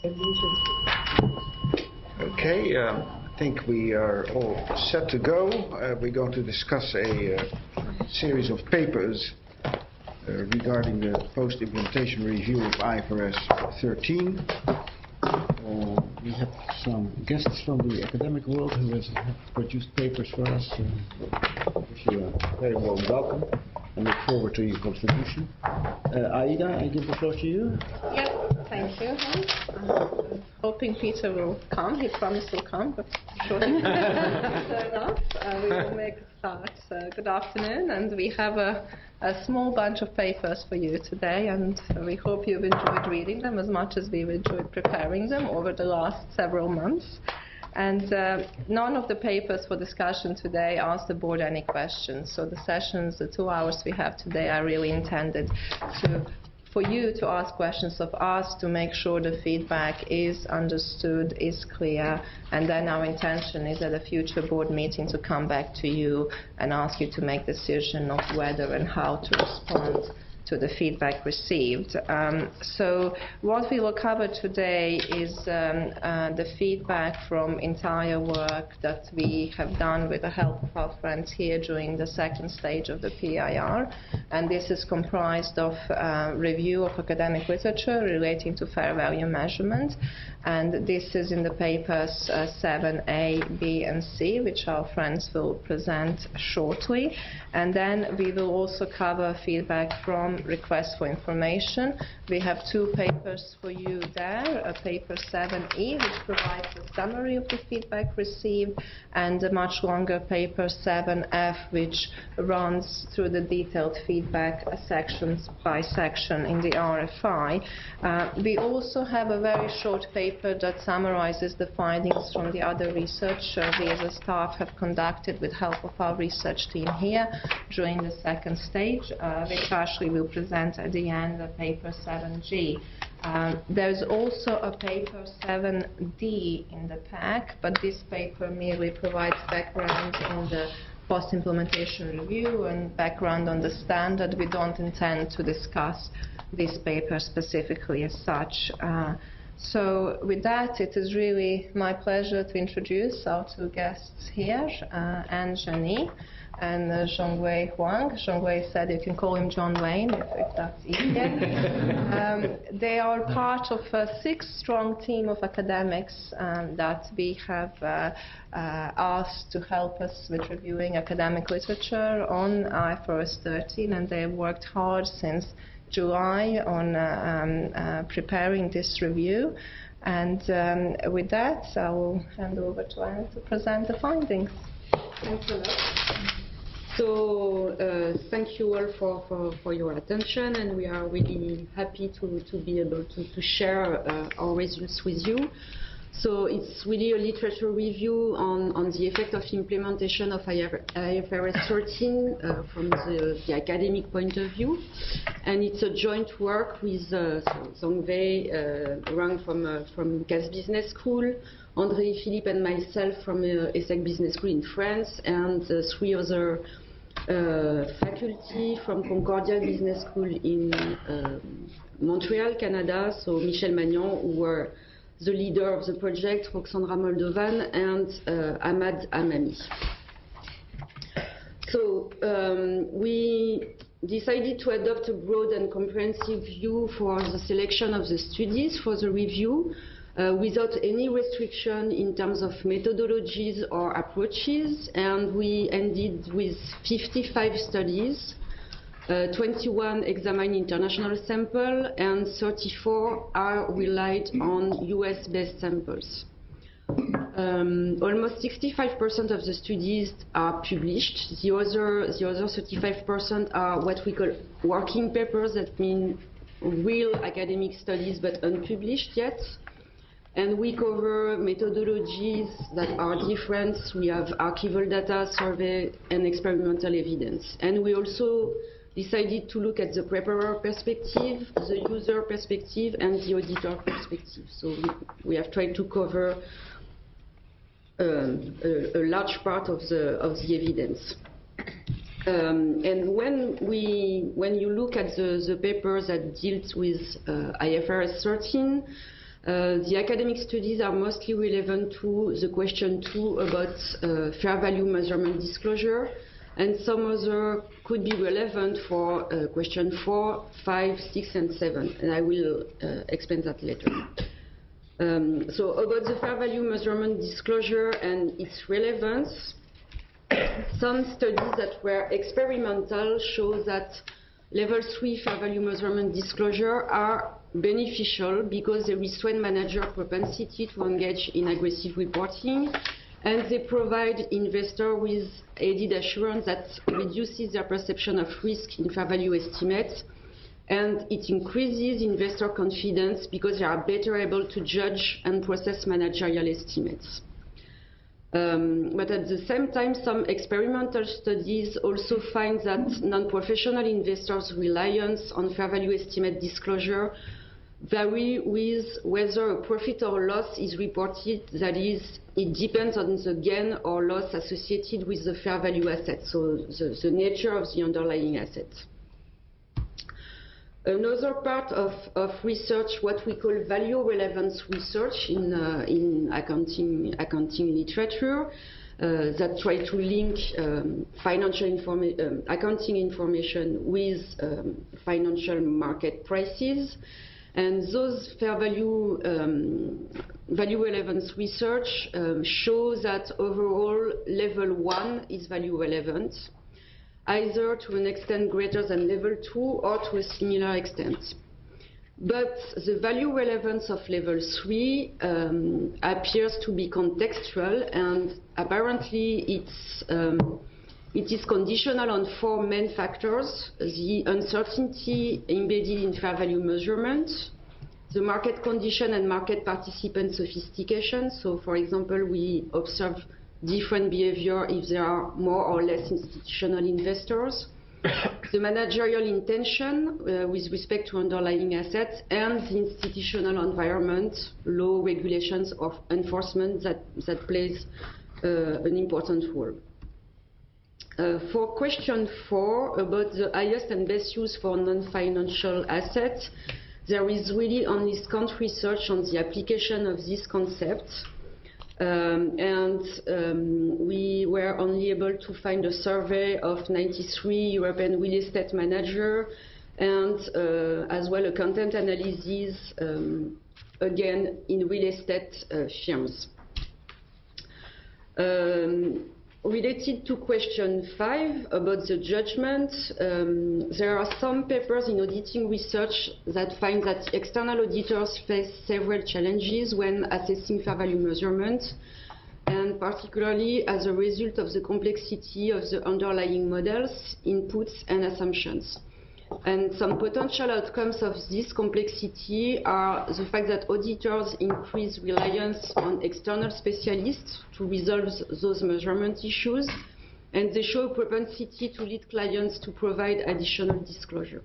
Okay, I think we are all set to go. We're going to discuss a series of papers regarding the post-implementation review of IFRS 13. We have some guests from the academic world who have produced papers for us. You are very warm welcome and look forward to your contribution. Aida, I give the floor to you. Yes, thank you. I'm hoping Peter will come. He promised he'll come, but sure he turn up. We will make a start. Good afternoon, and we have a small bunch of papers for you today, and we hope you've enjoyed reading them as much as we've enjoyed preparing them over the last several months. And none of the papers for discussion today ask the board any questions. So the sessions, the 2 hours we have today, are really intended for you to ask questions of us to make sure the feedback is understood, is clear, and then our intention is at a future board meeting to come back to you and ask you to make a decision of whether and how to respond to the feedback received. So what we will cover today is the feedback from entire work that we have done with the help of our friends here during the second stage of the PIR, and this is comprised of review of academic literature relating to fair value measurement, and this is in the papers 7A, B and C, which our friends will present shortly. And then we will also cover feedback from requests for information. We have 2 papers for you there, a paper 7E, which provides a summary of the feedback received, and a much longer paper 7F, which runs through the detailed feedback sections by section in the RFI. We also have a very short paper that summarizes the findings from the other research we as a staff have conducted with help of our research team here during the second stage, which Ashley will present at the end of paper 7G. There's also a paper 7D in the pack, but this paper merely provides background in the post-implementation review and background on the standard. We don't intend to discuss this paper specifically as such. So with that, it is really my pleasure to introduce our 2 guests here, Anne Jany and Zhongwei Huang. Zhongwei said you can call him John Wayne if that's easier. They are part of a 6-strong team of academics that we have asked to help us with reviewing academic literature on IFRS 13, and they have worked hard since July on preparing this review. And with that, I will hand over to Anne to present the findings. Thanks a lot. So thank you all for your attention, and we are really happy to be able to share our results with you. So it's really a literature review on the effect of implementation of IFRS 13 from the academic point of view. And it's a joint work with Zhongwei Huang from CAS Business School, André Philippe and myself from ESSEC Business School in France, and 3 other faculty from Concordia Business School in Montreal, Canada. So Michel Magnan, who were the leader of the project, Roxandra Moldovan, and Ahmad Amami. So we decided to adopt a broad and comprehensive view for the selection of the studies for the review, without any restriction in terms of methodologies or approaches, and we ended with 55 studies. 21 examine international sample, and 34 are relied on US-based samples. Almost 65% of the studies are published. The other 35% are what we call working papers, that mean real academic studies but unpublished yet. And we cover methodologies that are different. We have archival data, survey, and experimental evidence. And we also decided to look at the preparer perspective, the user perspective, and the auditor perspective. So we have tried to cover a large part of the evidence. And when you look at the papers that dealt with IFRS 13, The academic studies are mostly relevant to the question 2 about fair value measurement disclosure, and some other could be relevant for question 4, 5, 6, and 7, and I will explain that later. So about the fair value measurement disclosure and its relevance, some studies that were experimental show that level 3 fair value measurement disclosure are beneficial because they restrain manager propensity to engage in aggressive reporting, and they provide investors with added assurance that reduces their perception of risk in fair value estimates, and it increases investor confidence because they are better able to judge and process managerial estimates. But at the same time, some experimental studies also find that non-professional investors' reliance on fair value estimate disclosure vary with whether a profit or loss is reported. That is, it depends on the gain or loss associated with the fair value asset, so the nature of the underlying asset. Another part of research, what we call value relevance research in accounting literature, that try to link accounting information with financial market prices. And those fair value relevance research shows that overall level 1 is value relevant, either to an extent greater than level 2 or to a similar extent. But the value relevance of level 3 appears to be contextual, and apparently it is conditional on 4 main factors: the uncertainty embedded in fair value measurement, the market condition and market participant sophistication. So, for example, we observe different behavior if there are more or less institutional investors, the managerial intention with respect to underlying assets, and the institutional environment, law, regulations of enforcement that plays an important role. For question 4, about the highest and best use for non-financial assets, there is really only scant research on the application of this concept. We were only able to find a survey of 93 European real estate managers and as well a content analysis, again, in real estate firms. Related to question 5 about the judgment, there are some papers in auditing research that find that external auditors face several challenges when assessing fair value measurement, and particularly as a result of the complexity of the underlying models, inputs, and assumptions. And some potential outcomes of this complexity are the fact that auditors increase reliance on external specialists to resolve those measurement issues, and they show a propensity to lead clients to provide additional disclosure.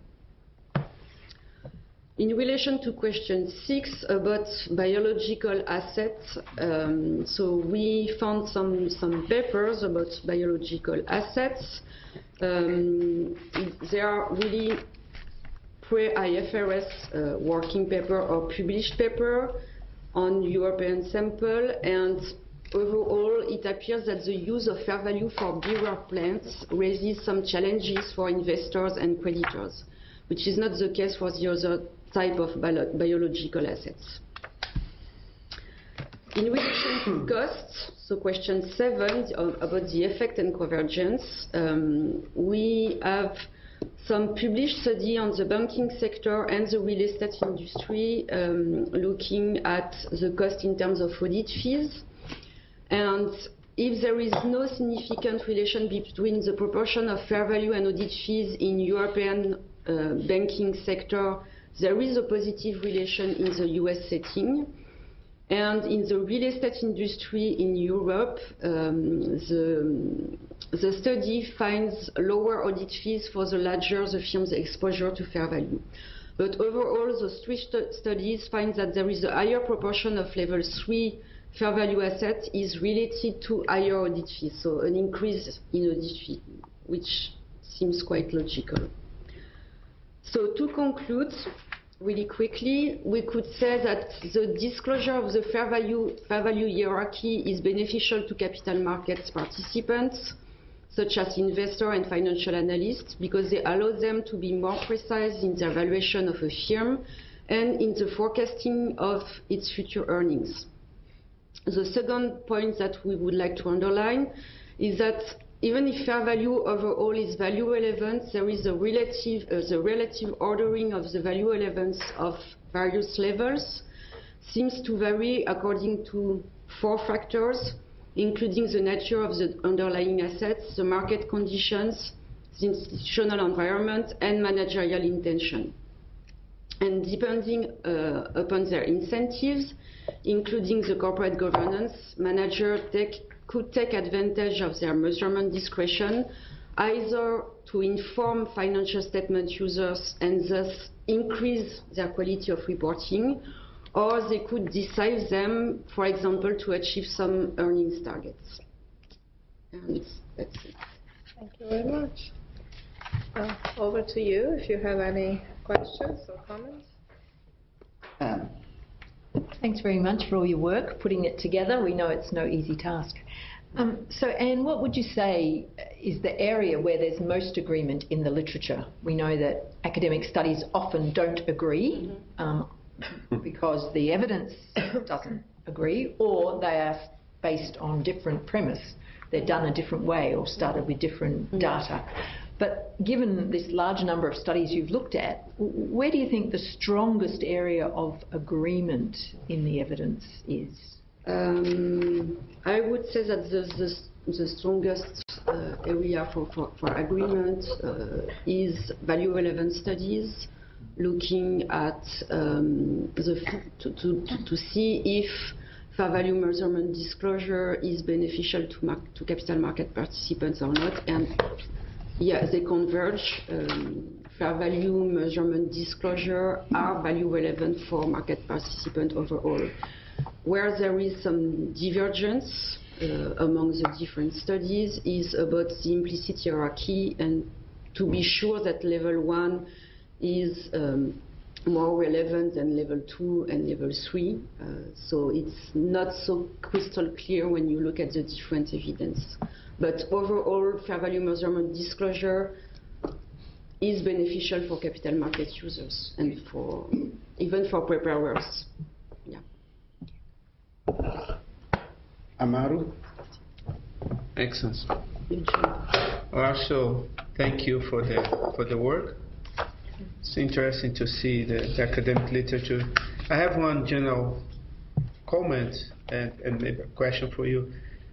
In relation to question 6 about biological assets, so we found some papers about biological assets. They are really pre-IFRS working paper or published paper on European sample, and overall it appears that the use of fair value for bearer plants raises some challenges for investors and creditors, which is not the case for the other type of biological assets. In relation to costs, so question 7 about the effect and convergence, we have some published study on the banking sector and the real estate industry looking at the cost in terms of audit fees. And if there is no significant relation between the proportion of fair value and audit fees in European banking sector, there is a positive relation in the US setting. And in the real estate industry in Europe, the study finds lower audit fees for the larger the firm's exposure to fair value. But overall, those 3 studies find that there is a higher proportion of level 3 fair value assets is related to higher audit fees, so an increase in audit fee, which seems quite logical. So to conclude, really quickly, we could say that the disclosure of the fair value hierarchy is beneficial to capital markets participants, such as investors and financial analysts, because they allow them to be more precise in their valuation of a firm and in the forecasting of its future earnings. The second point that we would like to underline is that even if fair value overall is value relevant, there is the relative ordering of the value relevance of various levels seems to vary according to 4 factors, including the nature of the underlying assets, the market conditions, the institutional environment, and managerial intention. And depending upon their incentives, including the corporate governance, managers could take advantage of their measurement discretion, either to inform financial statement users and thus increase their quality of reporting, or they could decide them, for example, to achieve some earnings targets. And that's it. Thank you very much. Over to you if you have any questions or comments. Thanks very much for all your work putting it together. We know it's no easy task. So, Anne, what would you say is the area where there's most agreement in the literature? We know that academic studies often don't agree because the evidence doesn't agree, or they are based on different premise. They're done a different way or started with different data. But given this large number of studies you've looked at, where do you think the strongest area of agreement in the evidence is? I would say that the strongest area for agreement is value relevant studies, looking at to see if fair value measurement disclosure is beneficial to capital market participants or not, and yeah, they converge. Fair value measurement disclosure are value relevant for market participants overall. Where there is some divergence among the different studies is about the implicit hierarchy, and to be sure that level 1 is more relevant than level 2 and level 3. So it's not so crystal clear when you look at the different evidence. But overall, fair value measurement disclosure is beneficial for capital market users and even for preparers. Yeah. Amaru? Excellent. Also, thank you for the work. It's interesting to see the academic literature. I have one general comment and maybe a question for you.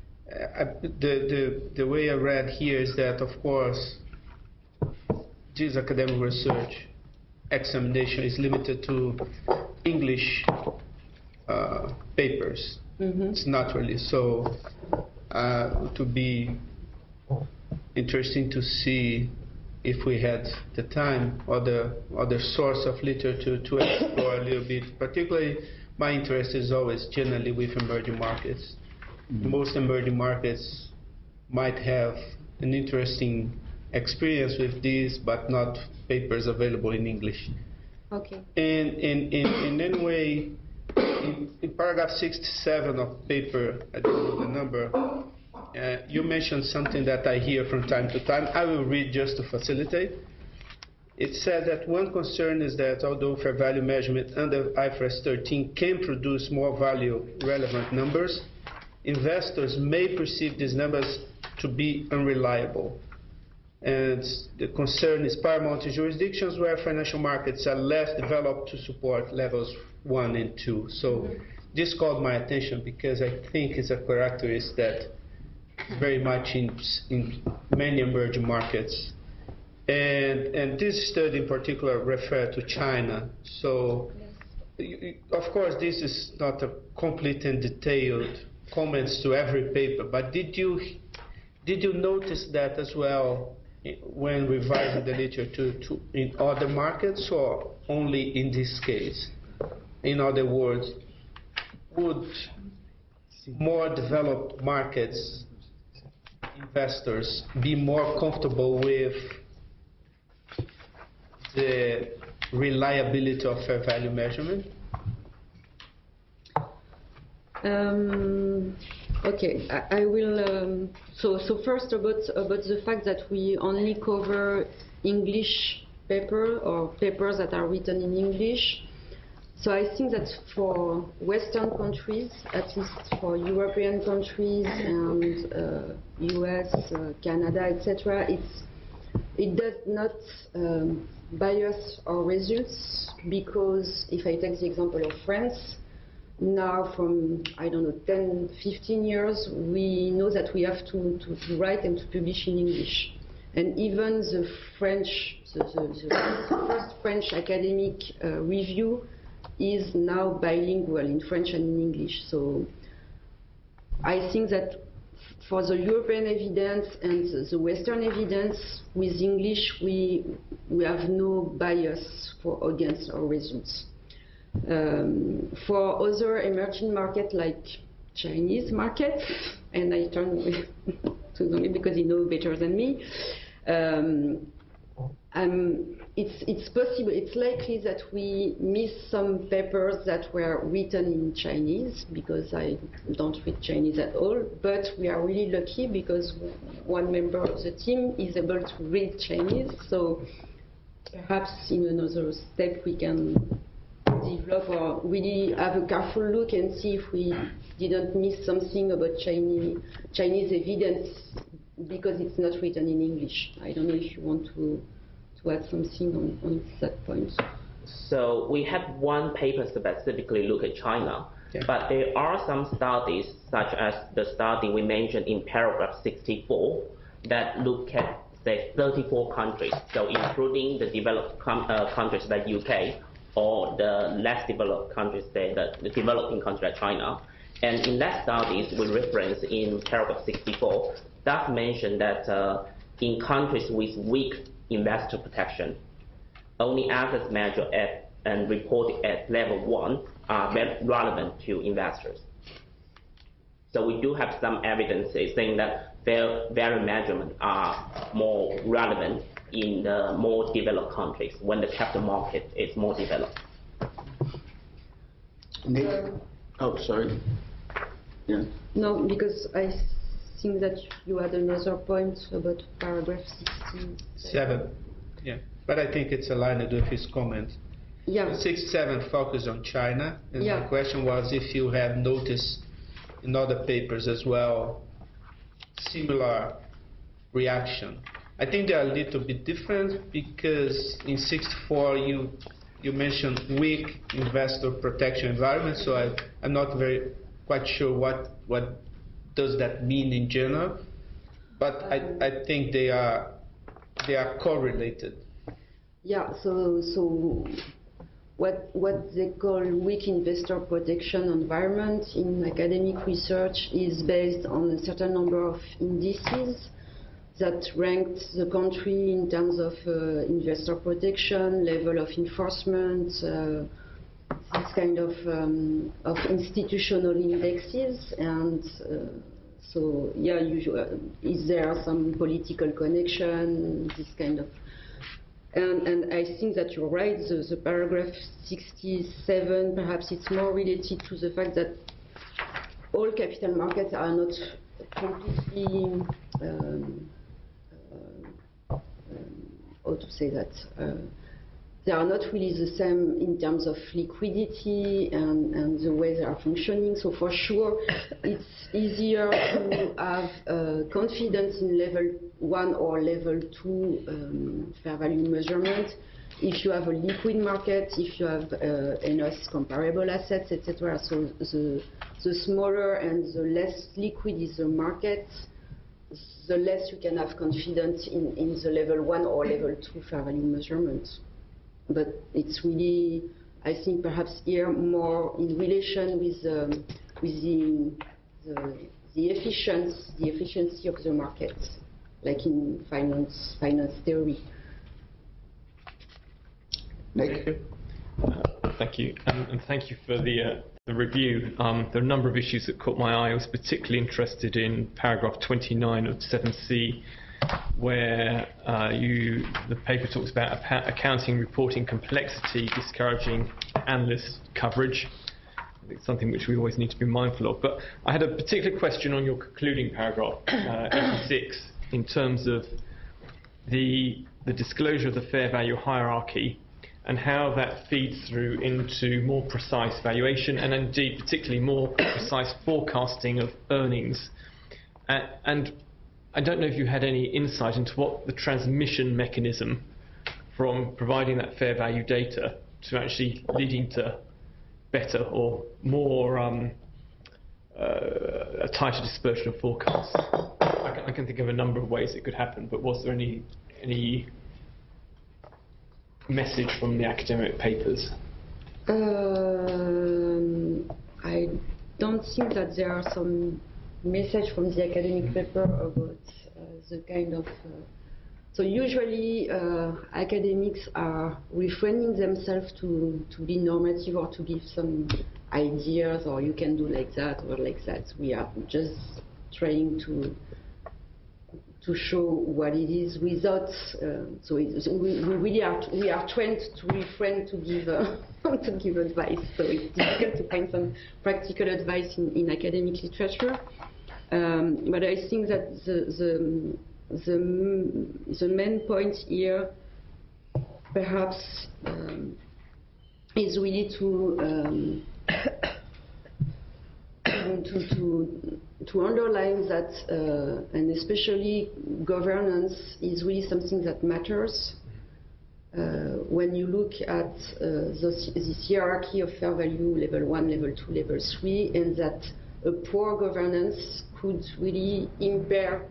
The way I read here is that, of course, this academic research examination is limited to English papers. It's not really so. To be interesting to see if we had the time or the other source of literature to explore a little bit. Particularly, my interest is always generally with emerging markets. Most emerging markets might have an interesting experience with this, but not papers available in English. Okay. And in any way, in paragraph 67 of paper, I don't know the number, you mentioned something that I hear from time to time. I will read just to facilitate. It said that one concern is that although fair value measurement under IFRS 13 can produce more value relevant numbers, investors may perceive these numbers to be unreliable. And the concern is paramount in jurisdictions where financial markets are less developed to support levels 1 and 2. So this called my attention because I think it's a characteristic that very much in many emerging markets. And this study in particular referred to China. So, of course, this is not a complete and detailed comments to every paper, but did you notice that as well when revising the literature in other markets, or only in this case? In other words, would more developed markets investors be more comfortable with the reliability of fair value measurement? Okay, I will. So first about the fact that we only cover English paper or papers that are written in English. So I think that for Western countries, at least for European countries and US, Canada, etc., it does not bias our results, because if I take the example of France, now from, I don't know, 10, 15 years, we know that we have to write and to publish in English. And even the French, the first French academic review is now bilingual in French and in English. So I think that for the European evidence and the Western evidence, with English we have no bias against our results. For other emerging markets like Chinese markets, and I turn to Zhongli because he knows better than me, it's possible, it's likely that we miss some papers that were written in Chinese, because I don't read Chinese at all, but we are really lucky because one member of the team is able to read Chinese, so perhaps in another step we can develop or really have a careful look and see if we didn't miss something about Chinese evidence because it's not written in English. I don't know if you want to add something on that point. So we have one paper specifically look at China, but there are some studies, such as the study we mentioned in paragraph 64, that look at, say, 34 countries, so including the developed countries like UK, or the less developed countries, say the developing countries like China. And in that studies, we reference in paragraph 64, that mentioned that in countries with weak investor protection, only assets measured at and reported at level 1 are relevant to investors. So we do have some evidence saying that fair value measurement are more relevant in the more developed countries when the capital market is more developed. Nick? Oh, sorry. Yeah. No, because I think that you had another point about paragraph 67. Yeah, but I think it's aligned with his comment. Yeah. 67 focused on China, and yeah. My question was if you have noticed in other papers as well similar reaction. I think they are a little bit different, because in 64 you mentioned weak investor protection environment, so I'm not quite sure what does that mean in general, but I think they are correlated. Yeah, so what they call weak investor protection environment in academic research is based on a certain number of indices that ranked the country in terms of investor protection, level of enforcement, this kind of institutional indexes, and so yeah, is there some political connection, this kind of, and I think that you're right, the paragraph 67, perhaps it's more related to the fact that all capital markets are not completely how to say that, they are not really the same in terms of liquidity and the way they are functioning. So for sure, it's easier to have confidence in level 1 or level 2 fair value measurement if you have a liquid market, if you have enough comparable assets, etc. So the smaller and the less liquid is the market, the less you can have confidence in the level 1 or level 2 fair value measurement. But it's really, I think, perhaps here more in relation with the efficiency of the market, like in finance theory. Nick? Thank you, and thank you for the review. There are a number of issues that caught my eye. I was particularly interested in paragraph 29 of 7C, where the paper talks about accounting reporting complexity discouraging analyst coverage. It's something which we always need to be mindful of. But I had a particular question on your concluding paragraph, 86, in terms of the disclosure of the fair value hierarchy and how that feeds through into more precise valuation and indeed particularly more precise forecasting of earnings. And I don't know if you had any insight into what the transmission mechanism from providing that fair value data to actually leading to better or more a tighter dispersion of forecasts. I can think of a number of ways it could happen, but was there any message from the academic papers? I don't think that there are some message from the academic paper about the kind of... So usually academics are refraining themselves to be normative or to give some ideas, or you can do like that or like that. We are just trying to show what it is without. We are trained to refrain to give to give advice. So it's difficult to find some practical advice in academic literature. But I think that the main point here, perhaps, is really to underline that, and especially governance is really something that matters. When you look at this hierarchy of fair value, level 1, level 2, level 3, and that a poor governance could really impair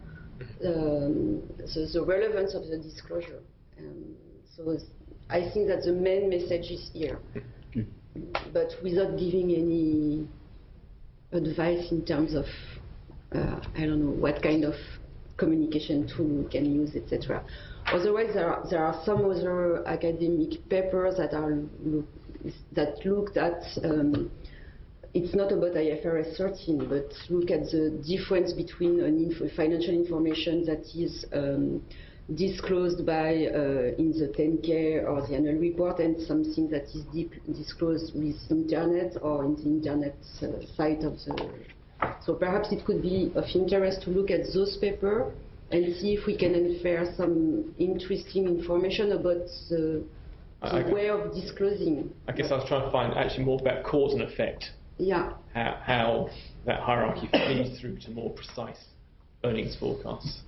the relevance of the disclosure. So I think that the main message is here, but without giving any advice in terms of, I don't know, what kind of communication tool we can use, etc. Otherwise, there are some other academic papers that looked at, it's not about IFRS 13, but look at the difference between financial information that is disclosed by in the 10K or the annual report and something that is disclosed with internet or in the internet site of the... So perhaps it could be of interest to look at those papers and see if we can infer some interesting information about the way of disclosing. I guess I was trying to find actually more about cause and effect. Yeah. How that hierarchy feeds through to more precise earnings forecasts.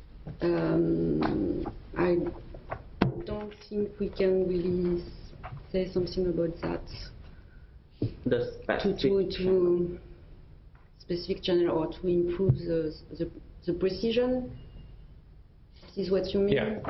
I don't think we can really say something about that. The specific channel or to improve the precision. This is what you mean? Yeah.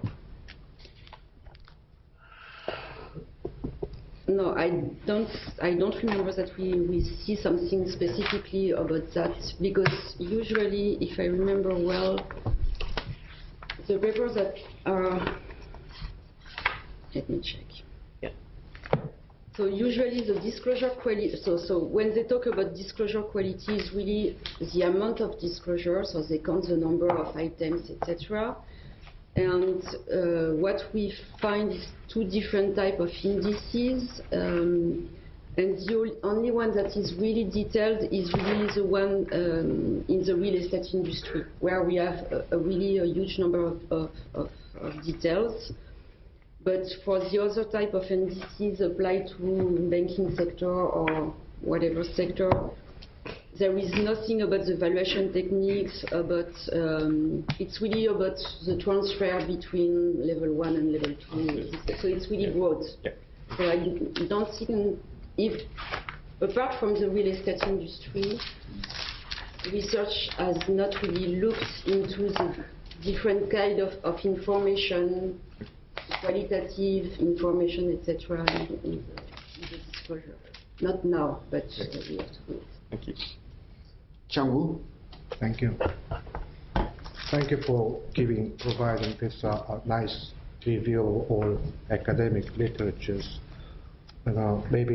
No, I don't remember that we see something specifically about that, because usually, if I remember well, the papers that are... Let me check. Yeah. So usually the disclosure quality, so when they talk about disclosure quality, is really the amount of disclosure, so they count the number of items, etc. And what we find is two different types of indices, and the only one that is really detailed is really the one in the real estate industry, where we have really a huge number of details. But for the other type of indices applied to banking sector or whatever sector, there is nothing about the valuation techniques, about it's really about the transfer between level 1 and level 2. So it's really broad. Yeah. So I don't think, if apart from the real estate industry, research has not really looked into the different kind of information, qualitative information, etc. in the disclosure. Not now, but we have to do it. Thank you. Chang-Woo? Thank you. Thank you for providing this nice review of all academic literatures. Maybe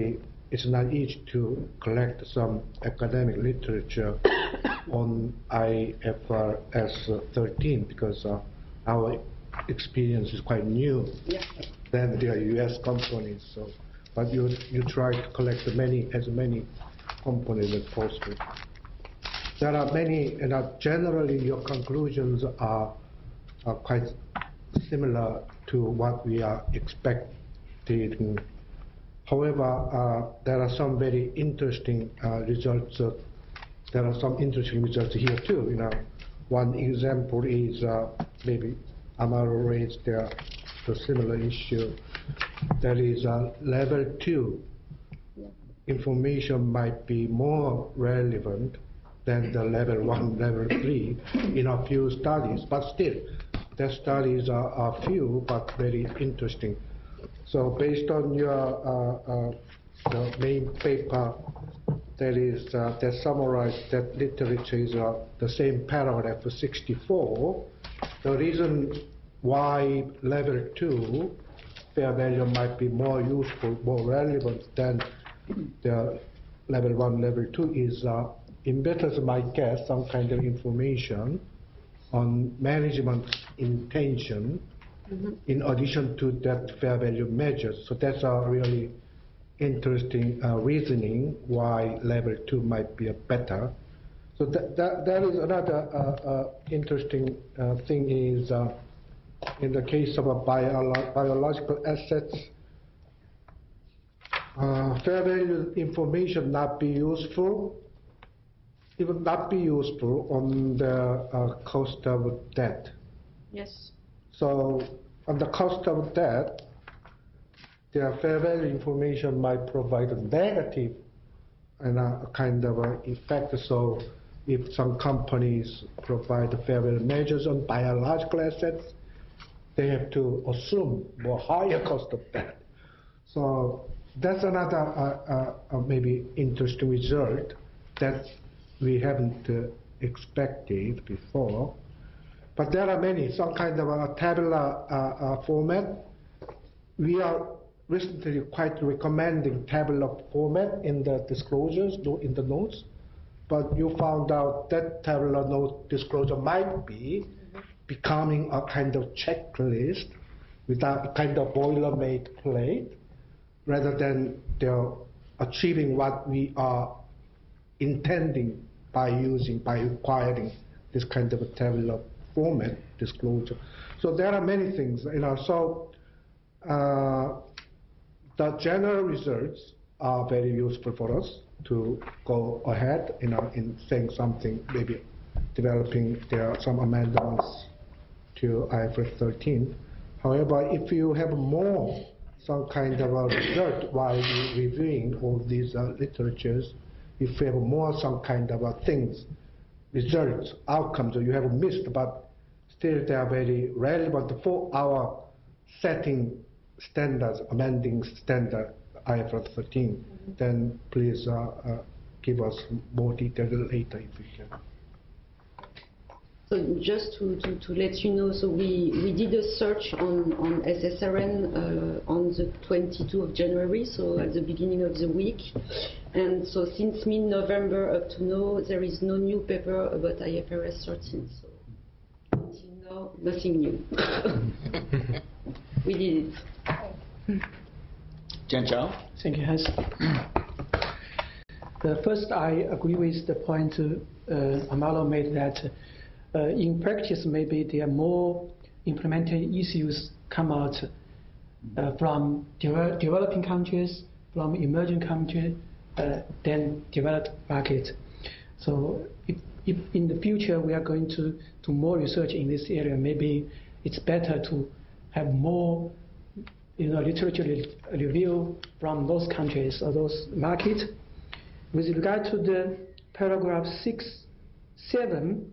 it's not easy to collect some academic literature on IFRS 13 because our experience is quite new. Yeah. Then there are U.S. companies. So, but you try to collect as many companies as possible. There are many, and generally your conclusions are quite similar to what we are expecting. However, there are some very interesting results. There are some interesting results here too. One example is maybe Amaro raised the similar issue. There is level 2 information might be more relevant than the level 1, level 3 in a few studies, but still, the studies are few but very interesting. So based on your the main paper, that summarized that literature is the same paragraph 64. The reason why level 2 fair value might be more useful, more relevant than the level 1, level 2 is investors might get some kind of information on management intention in addition to that fair value measures. So that's a really interesting reasoning why level 2 might be better. So that is another interesting thing is in the case of a biological assets, fair value information not be useful, even not be useful on the cost of debt. Yes. So on the cost of debt, their fair value information might provide a negative and a kind of a effect. So if some companies provide fair value measures on biological assets, they have to assume more higher cost of debt. So that's another maybe interesting result that we haven't expected before. But there are many, some kind of a tabular format. We are recently quite recommending tabular format in the disclosures, in the notes. But you found out that tabular note disclosure might be becoming a kind of checklist without a kind of boilerplate, rather than they're achieving what we are intending by requiring this kind of a tabular format disclosure. So there are many things, So the general results are very useful for us to go ahead, in saying something, maybe developing some amendments to IFRS 13. However, if you have some kind of a result while reviewing all these literatures, if you have some kind of things, results, outcomes that you have missed, but still they are very relevant for our setting standards, amending standard IFRS 13, then please give us more detail later if you can. So just to let you know, so we did a search on SSRN on the 22nd of January, so at the beginning of the week. And so since mid-November up to now, there is no new paper about IFRS 13. So until now, nothing new. We did it. Jian Chao. Thank you, Hans. First, I agree with the point Amaro made that in practice, maybe there are more implementation issues come out from developing countries, from emerging countries, than developed markets. So if in the future we are going to do more research in this area, maybe it's better to have more literature review from those countries or those markets. With regard to the paragraph 6.7,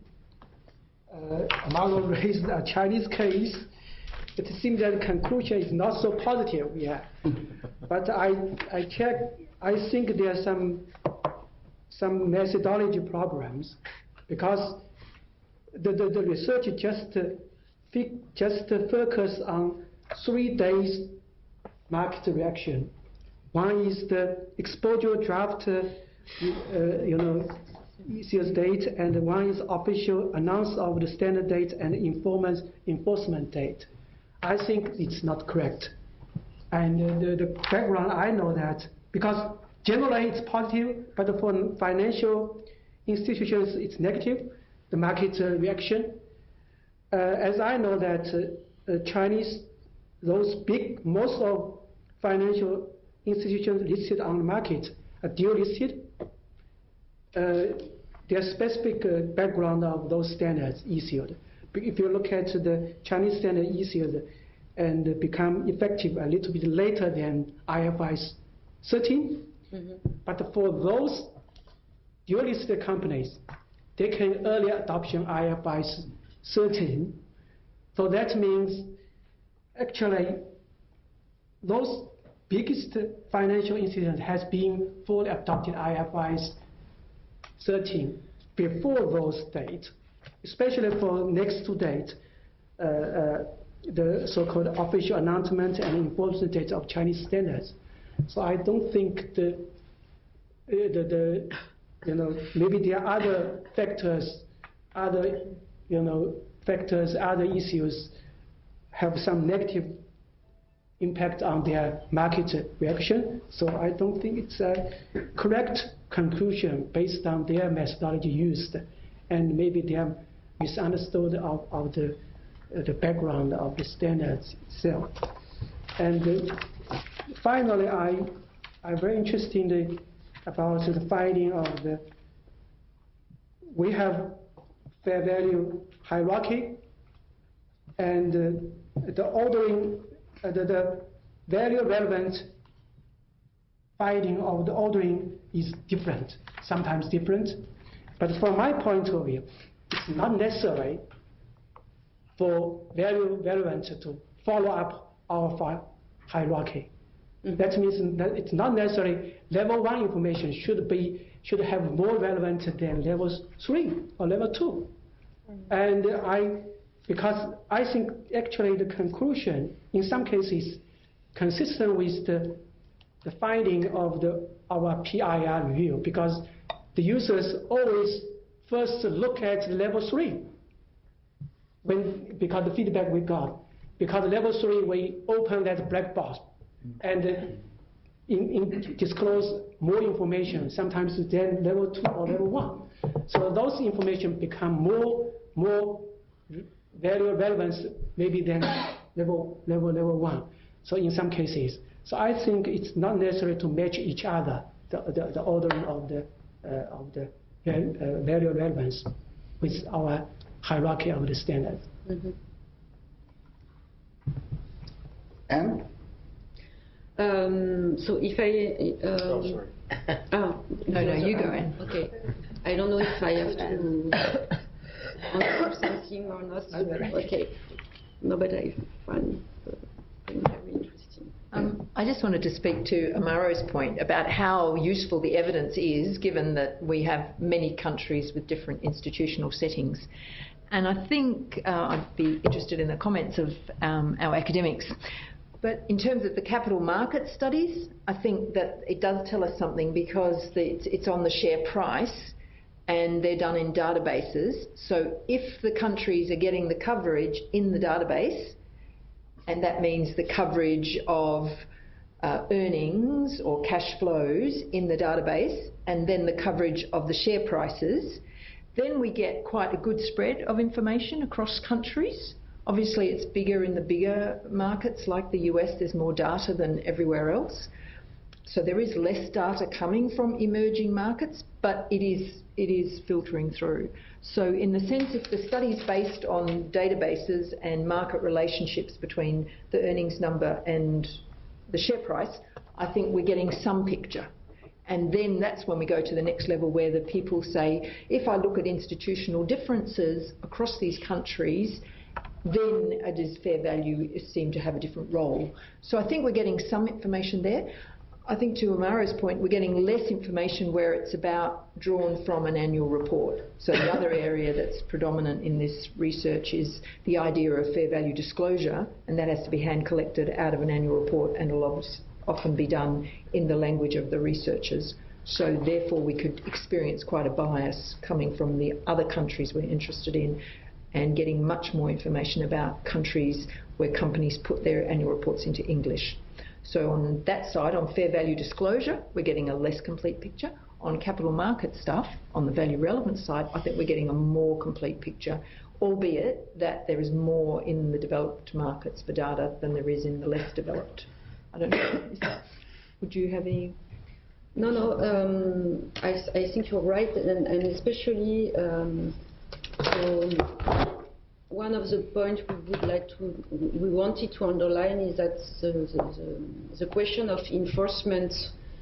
Amaro raised a Chinese case. It seems that the conclusion is not so positive yet. But I checked. I think there are some methodology problems because the research just focus on 3 days market reaction, One is the exposure draft, issues date, and one is official announce of the standard date and enforcement date. I think it's not correct. And the background, I know that, because generally it's positive, but for financial institutions it's negative, the market reaction. As I know that Chinese, those big, most of financial institutions listed on the market are dual listed. There's specific background of those standards issued. If you look at the Chinese standard issued and become effective a little bit later than IFRS 13, but for those dual listed companies, they can early adoption IFRS 13. So that means actually those biggest financial institutions has been fully adopted IFRS 13 before those dates, especially for next to date, the so-called official announcement and enforcement date of Chinese standards. So I don't think maybe there are other factors, other issues have some negative impact on their market reaction. So I don't think it's a correct conclusion based on their methodology used, and maybe they have misunderstood of the background of the standards itself. And finally, I'm very interested about the finding of we have fair value hierarchy, and the ordering, the value relevant finding of the ordering is different, sometimes different. But from my point of view, it's not necessary for value relevant to follow up our hierarchy. That means that it's not necessary level 1 information should have more relevant than level 3 or level 2. And because I think actually the conclusion in some cases consistent with the finding of our PIR review, because the users always first look at level 3 because the feedback we got. Because level 3 we open that black box and disclose more information, sometimes than level 2 or level 1. So those information become more value relevance maybe than level 1. So in some cases, so I think it's not necessary to match each other, the ordering of the value relevance with our hierarchy of the standards. Anne? So if I... sorry. No, you go, Anne. Okay. I don't know if I have to answer something or not. Okay. No, but I find very interesting. I just wanted to speak to Amaro's point about how useful the evidence is, given that we have many countries with different institutional settings. And I think I'd be interested in the comments of our academics. But in terms of the capital market studies, I think that it does tell us something, because it's on the share price and they're done in databases. So if the countries are getting the coverage in the database, and that means the coverage of earnings or cash flows in the database, and then the coverage of the share prices, then we get quite a good spread of information across countries. Obviously, it's bigger in the bigger markets like the US. There's more data than everywhere else. So there is less data coming from emerging markets, but it is filtering through. So in the sense, if the study is based on databases and market relationships between the earnings number and the share price, I think we're getting some picture. And then that's when we go to the next level, where the people say, if I look at institutional differences across these countries, then does fair value seem to have a different role. So I think we're getting some information there. I think to Amaro's point, we're getting less information where it's about drawn from an annual report. So the other area that's predominant in this research is the idea of fair value disclosure, and that has to be hand collected out of an annual report, and often be done in the language of the researchers. So therefore we could experience quite a bias coming from the other countries we're interested in and getting much more information about countries where companies put their annual reports into English. So on that side, on fair value disclosure, we're getting a less complete picture. On capital market stuff, on the value relevance side, I think we're getting a more complete picture, albeit that there is more in the developed markets for data than there is in the less developed. I don't know. Would you have any? No, I think you're right, and especially one of the points we wanted to underline is that the question of enforcement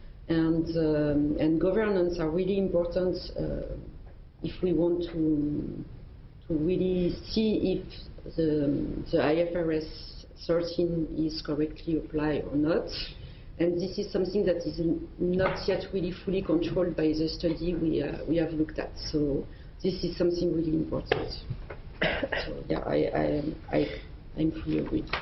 and governance are really important if we want to really see if the IFRS 13 is correctly applied or not. And this is something that is not yet really fully controlled by the study we have looked at. So this is something really important. So yeah, I'm fully agreed.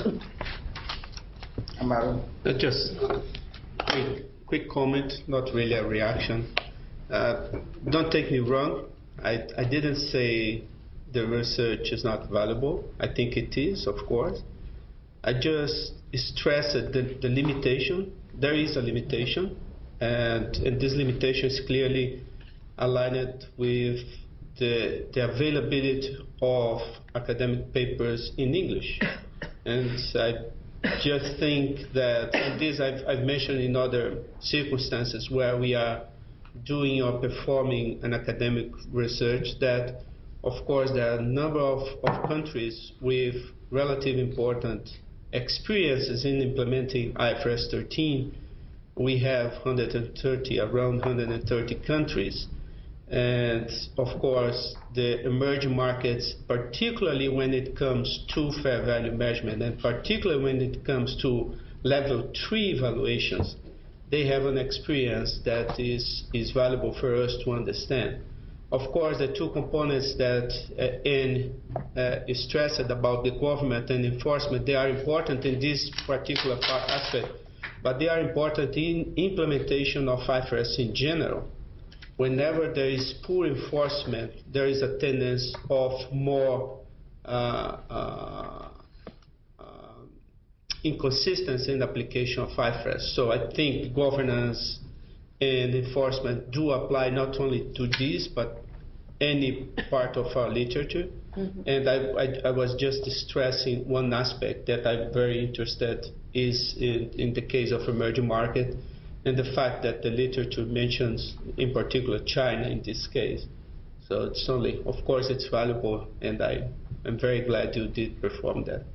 Just quick comment, not really a reaction. Don't take me wrong. I didn't say the research is not valuable. I think it is, of course. I just stressed the limitation. There is a limitation, and this limitation is clearly aligned with the availability of academic papers in English. And I just think that, and this I've mentioned in other circumstances where we are doing or performing an academic research, that of course there are a number of countries with relatively important experiences in implementing IFRS 13. We have around 130 countries. And of course, the emerging markets, particularly when it comes to fair value measurement, and particularly when it comes to level 3 evaluations, they have an experience that is valuable for us to understand. Of course, the two components that is stressed about the government and enforcement, they are important in this particular aspect, but they are important in implementation of IFRS in general. Whenever there is poor enforcement, there is a tendency of more inconsistency in the application of IFRS. So I think governance and enforcement do apply not only to this, but any part of our literature. Mm-hmm. And I was just stressing one aspect that I'm very interested is in the case of emerging market, and the fact that the literature mentions, in particular, China in this case. So it's only, of course, it's valuable, and I'm very glad you did perform that.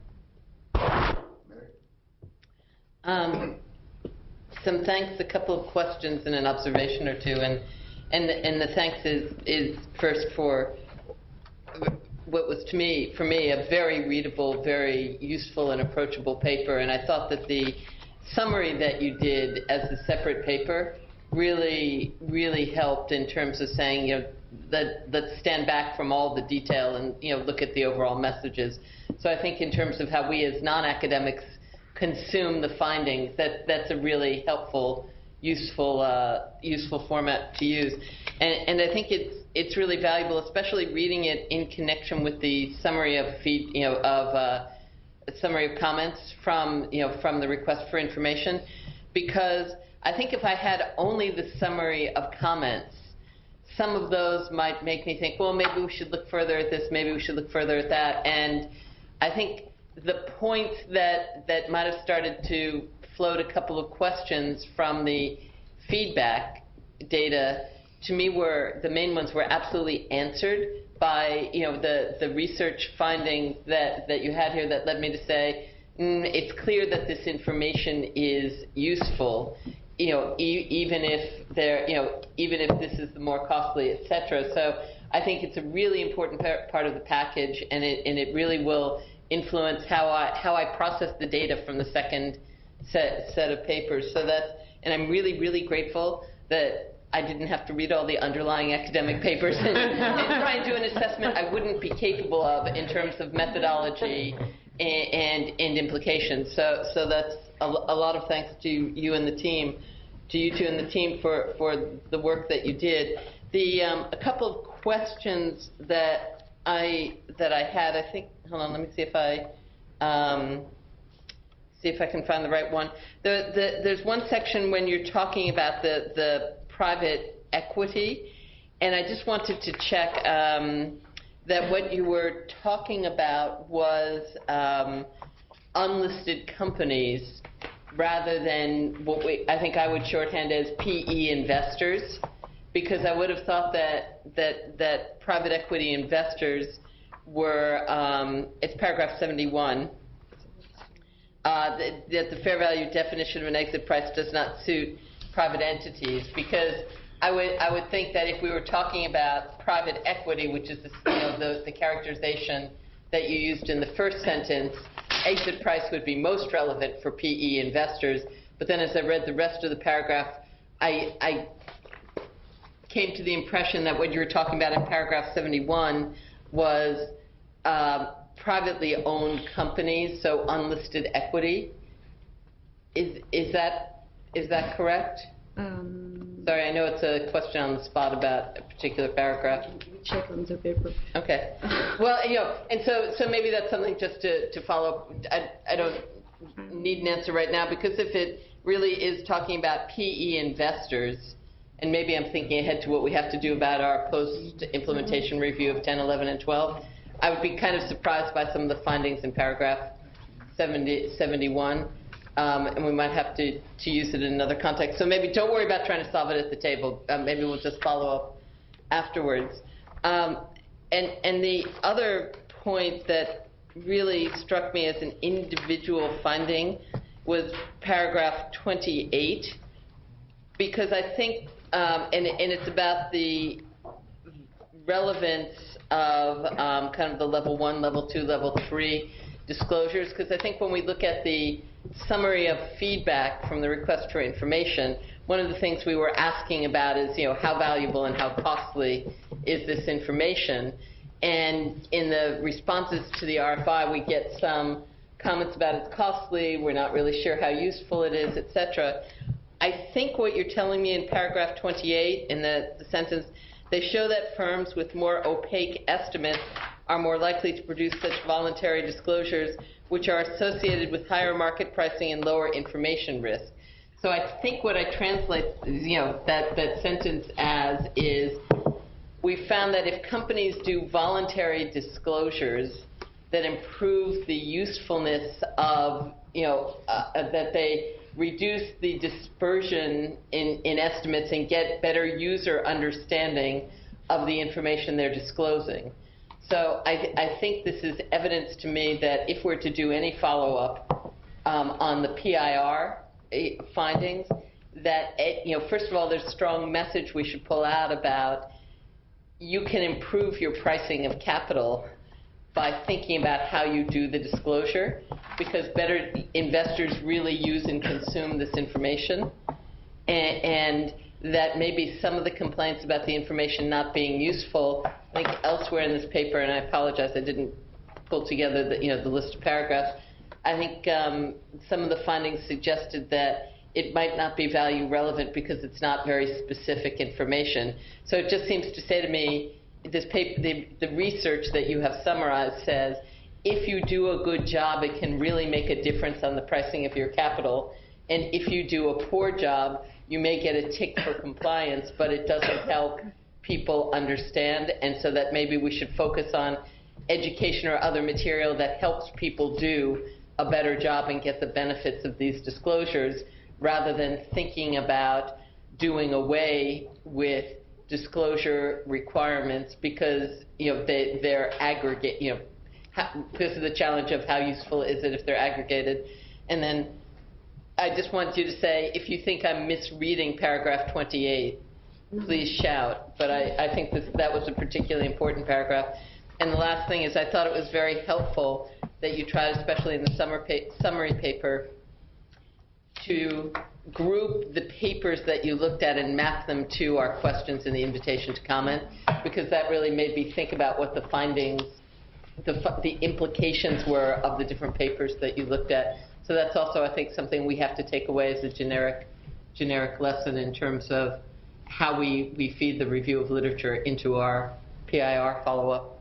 Some thanks, a couple of questions and an observation or two, and the thanks is first for what was for me a very readable, very useful and approachable paper, and I thought that the summary that you did as a separate paper really helped in terms of saying, let's stand back from all the detail and look at the overall messages. So I think in terms of how we as non-academics consume the findings, that's a really helpful, useful format to use, and I think it's really valuable, especially reading it in connection with the summary of summary of comments from the request for information, because I think if I had only the summary of comments, some of those might make me think, well, maybe we should look further at this, maybe we should look further at that, and I think the points that might have started to float a couple of questions from the feedback data, to me the main ones were absolutely answered by the research findings that you had here that led me to say it's clear that this information is useful, even if this is the more costly, etc. So I think it's a really important part of the package, and it really will influence how I process the data from the second set of papers. So and I'm really grateful that I didn't have to read all the underlying academic papers and try and do an assessment I wouldn't be capable of in terms of methodology and implications. So a lot of thanks to you and the team, to you two and the team for the work that you did. A couple of questions that I had, I think, hold on, let me see if I can find the right one. There's one section when you're talking about the private equity, and I just wanted to check that what you were talking about was unlisted companies rather than what I think I would shorthand as PE investors, because I would have thought that private equity investors were, it's paragraph 71, that the fair value definition of an exit price does not suit private entities, because I would think that if we were talking about private equity, which is the characterization that you used in the first sentence, exit price would be most relevant for PE investors. But then as I read the rest of the paragraph, I came to the impression that what you were talking about in paragraph 71 was privately owned companies, so unlisted equity. Is that correct? Sorry, I know it's a question on the spot about a particular paragraph. Check on the paper. Okay. Well, and so maybe that's something just to follow up. I don't need an answer right now, because if it really is talking about PE investors, and maybe I'm thinking ahead to what we have to do about our post-implementation review of 10, 11, and 12, I would be kind of surprised by some of the findings in paragraph 71. And we might have to use it in another context. So maybe don't worry about trying to solve it at the table. Maybe we'll just follow up afterwards. And the other point that really struck me as an individual finding was paragraph 28, because I think, and it's about the relevance of kind of the level 1, level 2, level 3 disclosures, because I think when we look at the summary of feedback from the request for information, one of the things we were asking about is, how valuable and how costly is this information? And in the responses to the RFI, we get some comments about it's costly, we're not really sure how useful it is, etc. I think what you're telling me in paragraph 28, in the sentence, they show that firms with more opaque estimates are more likely to produce such voluntary disclosures, which are associated with higher market pricing and lower information risk. So I think what I translate, that sentence as is, we found that if companies do voluntary disclosures that improve the usefulness of, that they reduce the dispersion in estimates and get better user understanding of the information they're disclosing. So I think this is evidence to me that if we're to do any follow-up on the PIR findings, that, first of all, there's a strong message we should pull out about you can improve your pricing of capital by thinking about how you do the disclosure, because better investors really use and consume this information, and that maybe some of the complaints about the information not being useful, I think elsewhere in this paper, and I apologize, I didn't pull together the list of paragraphs, I think some of the findings suggested that it might not be value relevant because it's not very specific information. So it just seems to say to me, this paper, the research that you have summarized says, if you do a good job, it can really make a difference on the pricing of your capital. And if you do a poor job, you may get a tick for compliance, but it doesn't help people understand. And so that maybe we should focus on education or other material that helps people do a better job and get the benefits of these disclosures, rather than thinking about doing away with disclosure requirements because they're aggregate, because of the challenge of how useful is it if they're aggregated. And then I just want you to say, if you think I'm misreading paragraph 28, please shout. But I think that was a particularly important paragraph. And the last thing is, I thought it was very helpful that you tried, especially in the summary paper, to group the papers that you looked at and map them to our questions in the invitation to comment, because that really made me think about what the findings, the implications were of the different papers that you looked at. So that's also, I think, something we have to take away as a generic lesson in terms of how we feed the review of literature into our PIR follow-up.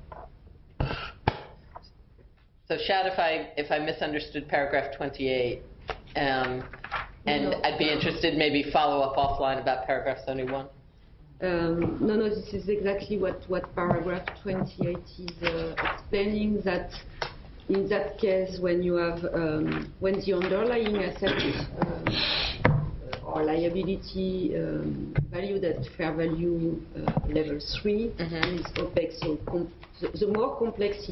So Shad, if I misunderstood paragraph 28, and I'd be interested maybe follow up offline about paragraph 71. No, this is exactly what paragraph 28 is explaining, that in that case when you have, when the underlying asset or liability valued at fair value level 3 is OPEX, so the more complex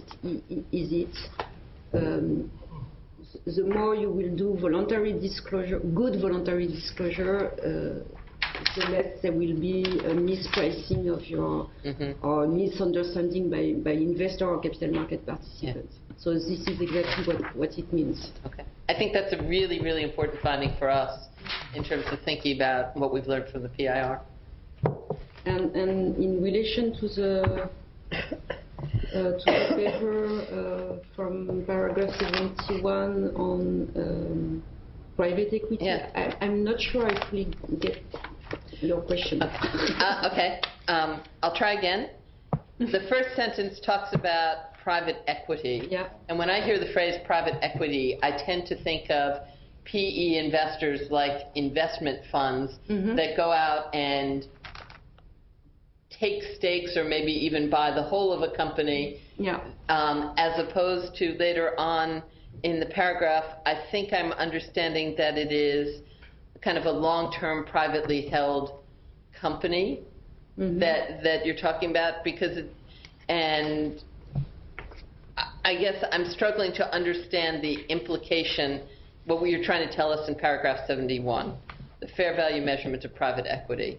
the more you will do voluntary disclosure, good voluntary disclosure, the less there will be a mispricing of your or misunderstanding by investor or capital market participants. Yeah. So this is exactly what it means. Okay. I think that's a really, really important finding for us in terms of thinking about what we've learned from the PIR. And in relation to the paper from paragraph 71 on private equity, I'm not sure I fully get your question. Okay, I'll try again. The first sentence talks about private equity. Yeah. And when I hear the phrase private equity, I tend to think of PE investors like investment funds that go out and take stakes or maybe even buy the whole of a company, as opposed to later on in the paragraph, I think I'm understanding that it is kind of a long-term privately held company that you're talking about, because and I guess I'm struggling to understand the implication, what you're trying to tell us in paragraph 71, the fair value measurement of private equity.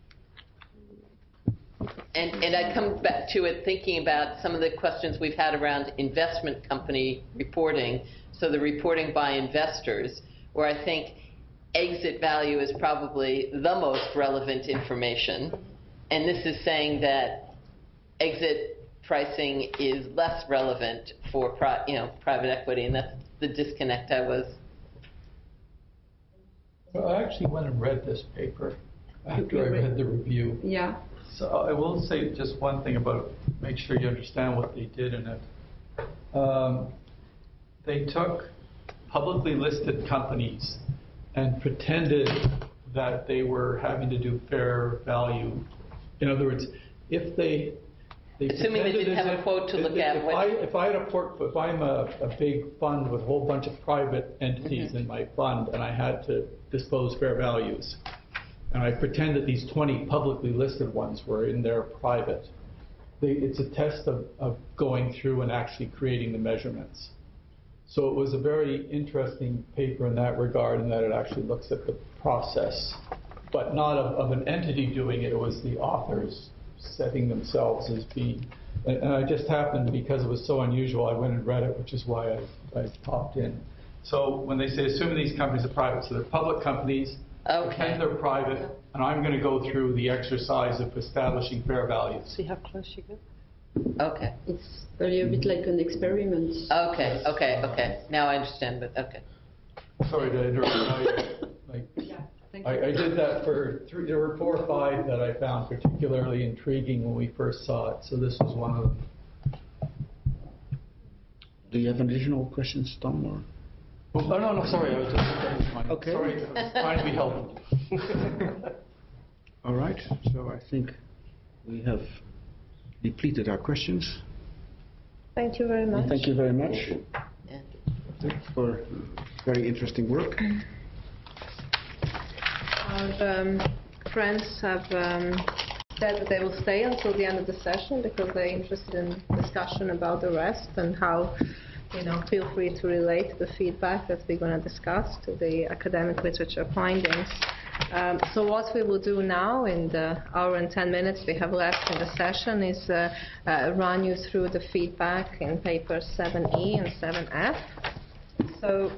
And I come back to it thinking about some of the questions we've had around investment company reporting, so the reporting by investors, where I think exit value is probably the most relevant information, and this is saying that exit pricing is less relevant for private equity, and that's the disconnect I was. Well, I actually went and read this paper after I read the review. Yeah. So I will say just one thing about it, make sure you understand what they did in it. They took publicly listed companies and pretended that they were having to do fair value. In other words, if they assuming they didn't have a quote to look at. If I'm a big fund with a whole bunch of private entities in my fund, and I had to disclose fair values, and I pretend that these 20 publicly listed ones were in there private, it's a test of going through and actually creating the measurements. So it was a very interesting paper in that regard, in that it actually looks at the process, but not of an entity doing it. It was the authors setting themselves as being, and I just happened, because it was so unusual, I went and read it, which is why I popped in. So when they say assuming these companies are private, so they're public companies, pretend they're private, and I'm going to go through the exercise of establishing fair values. See how close you get? Okay. It's a little bit like an experiment. Okay. Now I understand, but okay. Sorry to interrupt. I did that for there were 4 or 5 that I found particularly intriguing when we first saw it, so this was one of them. Do you have additional questions, Tom? Or? Oh, no, sorry, I was just okay. Sorry, I was trying to be helpful. All right, so I think we have depleted our questions. Thank you very much. Thank you very much for very interesting work. Our friends have said that they will stay until the end of the session because they're interested in discussion about the rest and how, feel free to relate the feedback that we're going to discuss to the academic literature findings. So what we will do now in the hour and 10 minutes we have left in the session is run you through the feedback in papers 7E and 7F. So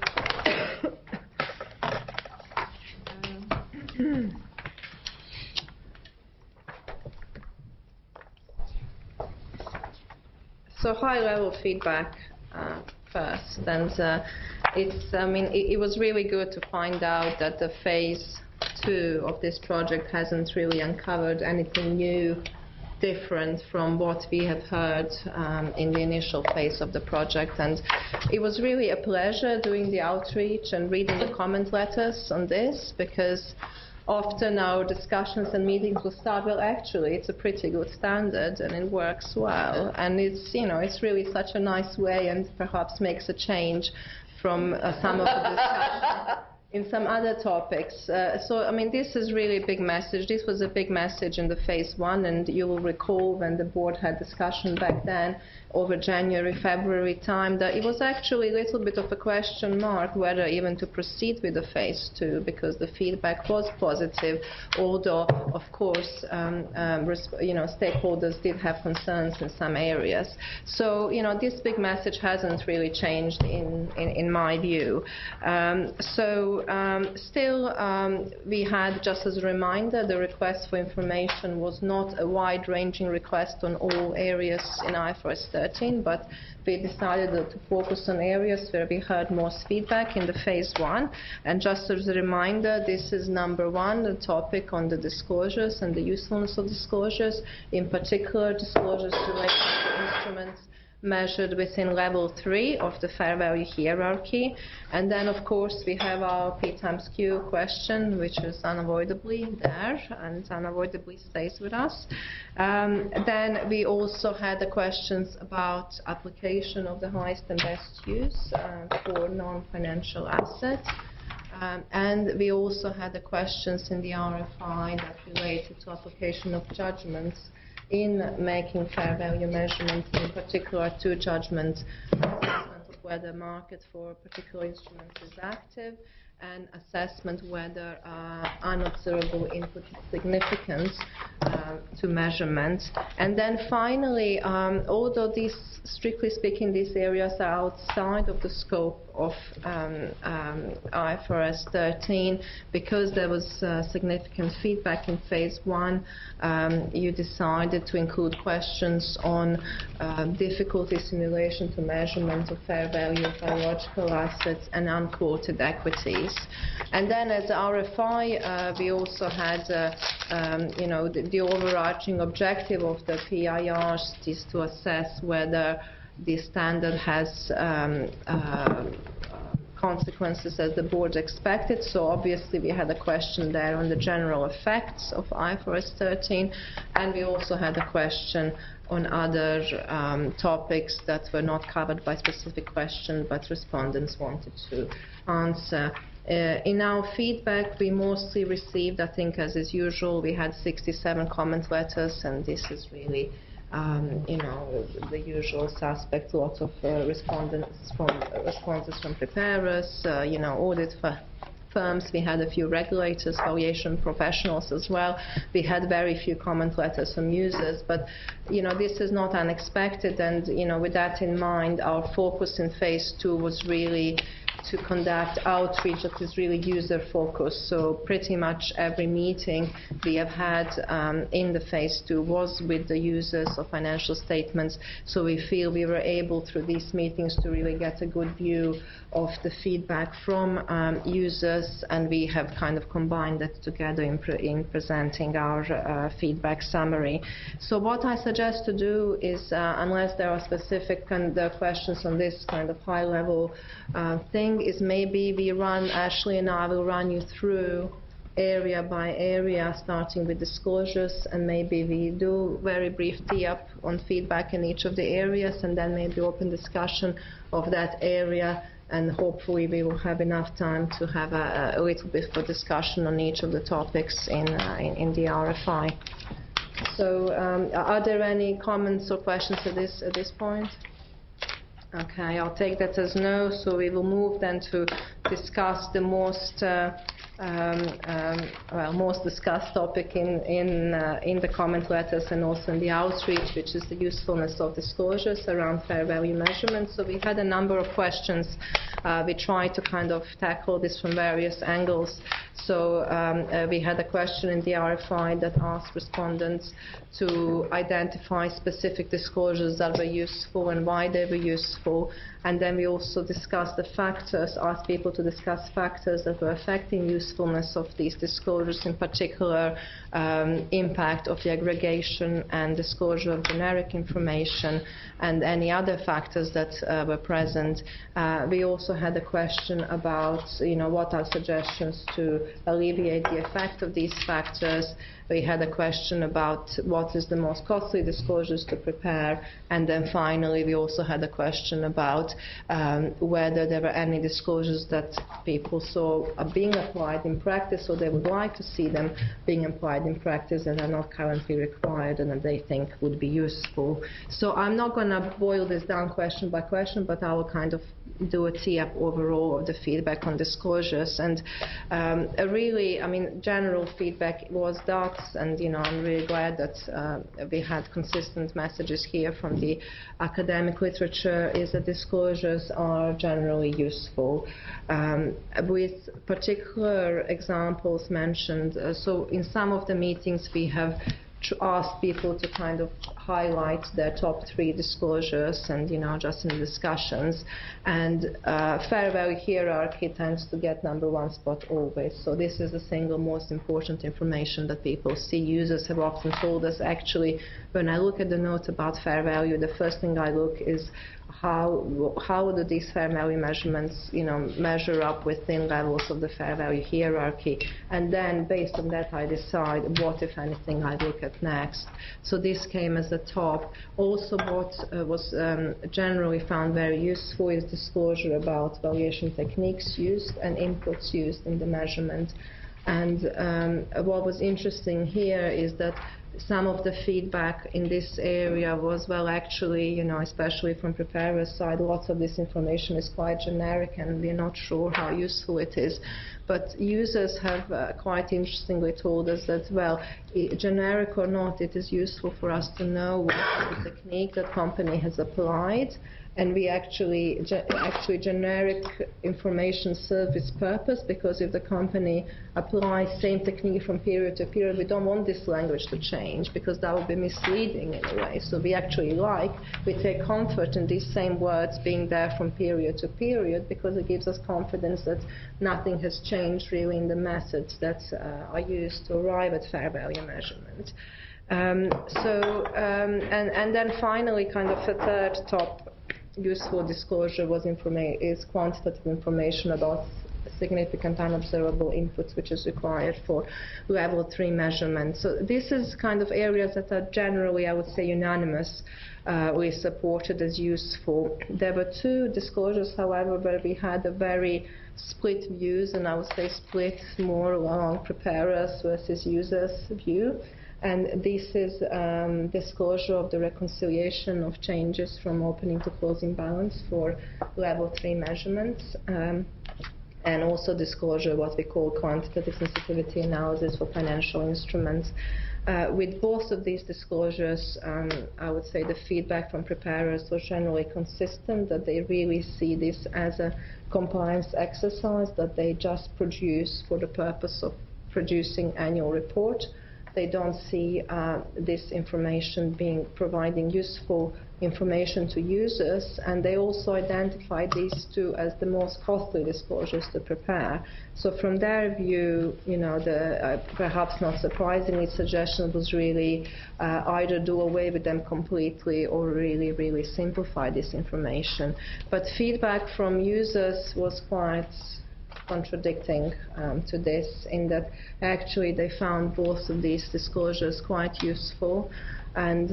high-level feedback first, and it was really good to find out that the phase 2 of this project hasn't really uncovered anything new, different from what we had heard in the initial phase of the project. And it was really a pleasure doing the outreach and reading the comment letters on this, because often our discussions and meetings will start, well, actually, it's a pretty good standard and it works well. And it's really such a nice way, and perhaps makes a change from some of the discussion in some other topics. This is really a big message. This was a big message in the phase 1, and you will recall when the board had discussion back then over January, February time, that it was actually a little bit of a question mark whether even to proceed with the phase 2, because the feedback was positive, although, of course, stakeholders did have concerns in some areas. So, this big message hasn't really changed in my view. Still, we had, just as a reminder, the request for information was not a wide-ranging request on all areas in IFRS 13, but we decided to focus on areas where we heard most feedback in the phase 1. And just as a reminder, this is number 1, the topic on the disclosures and the usefulness of disclosures, in particular disclosures related to instruments measured within level 3 of the fair value hierarchy. And then, of course, we have our P times Q question, which is unavoidably there and unavoidably stays with us. Then we also had the questions about application of the highest and best use for non-financial assets. And we also had the questions in the RFI that related to application of judgments in making fair value measurements, in particular 2 judgments: assessment of whether market for a particular instrument is active, and assessment whether unobservable input is significant to measurement. And then finally, although these, strictly speaking, these areas are outside of the scope of IFRS 13, because there was significant feedback in phase 1, you decided to include questions on difficulty simulation to measurement of fair value of biological assets and unquoted equities. And then as RFI, we also had the overarching objective of the PIRs is to assess whether the standard has consequences as the board expected. So obviously we had a question there on the general effects of IFRS 13, and we also had a question on other topics that were not covered by specific question, but respondents wanted to answer. In our feedback, we mostly received, I think as is usual, we had 67 comment letters, and this is really the usual suspect, lots of responses from preparers, audit firms. We had a few regulators, valuation professionals as well. We had very few comment letters from users, but this is not unexpected, and with that in mind, our focus in phase 2 was really to conduct outreach that is really user-focused. So pretty much every meeting we have had in the phase 2 was with the users of financial statements. So we feel we were able through these meetings to really get a good view of the feedback from users, and we have kind of combined that together in presenting our feedback summary. So what I suggest to do is, unless there are specific questions on this kind of high-level thing, is maybe we run, Ashley and I will run you through area by area, starting with disclosures, and maybe we do very brief tee-up on feedback in each of the areas, and then maybe open discussion of that area, and hopefully we will have enough time to have a little bit of discussion on each of the topics in the RFI. So are there any comments or questions at this point? Okay, I'll take that as no. So we will move then to discuss the most discussed topic in the comment letters and also in the outreach, which is the usefulness of disclosures around fair value measurements. So we had a number of questions. We tried to kind of tackle this from various angles. So we had a question in the RFI that asked respondents to identify specific disclosures that were useful and why they were useful. And then we also discussed the factors, asked people to discuss factors that were affecting usefulness of these disclosures, in particular impact of the aggregation and disclosure of generic information and any other factors that were present. We also had a question about, what are suggestions to alleviate the effect of these factors. We had a question about what is the most costly disclosures to prepare, and then finally we also had a question about whether there were any disclosures that people saw are being applied in practice, or they would like to see them being applied in practice and are not currently required and that they think would be useful. So I'm not going to boil this down question by question, but I will kind of do a tee-up overall of the feedback on disclosures. And really, general feedback was that, and I'm really glad that we had consistent messages here from the academic literature, is that disclosures are generally useful, with particular examples mentioned. So in some of the meetings we have asked people to kind of highlight their top 3 disclosures, and just in the discussions, and fair value hierarchy tends to get number 1 spot always. So this is the single most important information that people see. Users have often told us, actually, when I look at the note about fair value, the first thing I look is how do these fair value measurements measure up with thin levels of the fair value hierarchy, and then based on that I decide what, if anything, I look at next. So this came as the top. Also, what was generally found very useful is disclosure about valuation techniques used and inputs used in the measurement. And what was interesting here is that some of the feedback in this area was, well, actually, especially from preparers' side, lots of this information is quite generic and we're not sure how useful it is. But users have quite interestingly told us that, well, generic or not, it is useful for us to know what is the technique that company has applied. And we actually generic information serves its purpose, because if the company applies same technique from period to period, we don't want this language to change, because that would be misleading in a way. So we take comfort in these same words being there from period to period, because it gives us confidence that nothing has changed really in the methods that are used to arrive at fair value measurement. And then finally, kind of a third top useful disclosure is quantitative information about significant unobservable inputs, which is required for level 3 measurement. So this is kind of areas that are generally, I would say, unanimously supported as useful. There were 2 disclosures, however, where we had a very split views, and I would say split more along preparers versus users view. And this is disclosure of the reconciliation of changes from opening to closing balance for level 3 measurements, and also disclosure of what we call quantitative sensitivity analysis for financial instruments. With both of these disclosures, I would say the feedback from preparers was generally consistent, that they really see this as a compliance exercise that they just produce for the purpose of producing annual report. They don't see this information providing useful information to users, and they also identify these 2 as the most costly disclosures to prepare. So from their view, the perhaps not surprisingly, suggestion was really either do away with them completely or really, really simplify this information. But feedback from users was quite contradicting to this, in that actually they found both of these disclosures quite useful, and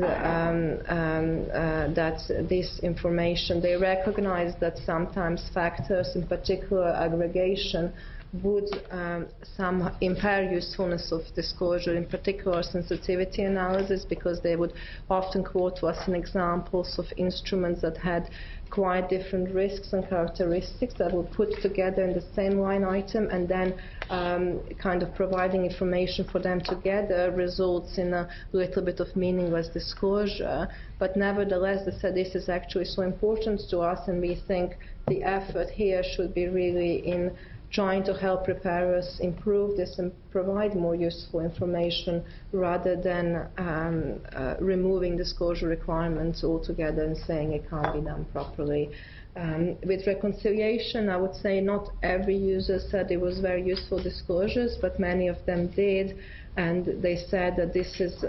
that this information, they recognize that sometimes factors, in particular aggregation, would some impair usefulness of disclosure, in particular sensitivity analysis, because they would often quote to us examples of instruments that had quite different risks and characteristics that were put together in the same line item, and then kind of providing information for them together results in a little bit of meaningless disclosure. But nevertheless, they said this is actually so important to us, and we think the effort here should be really in trying to help preparers improve this and provide more useful information rather than removing disclosure requirements altogether and saying it can't be done properly. With reconciliation, I would say not every user said it was very useful disclosures, but many of them did, and they said that this is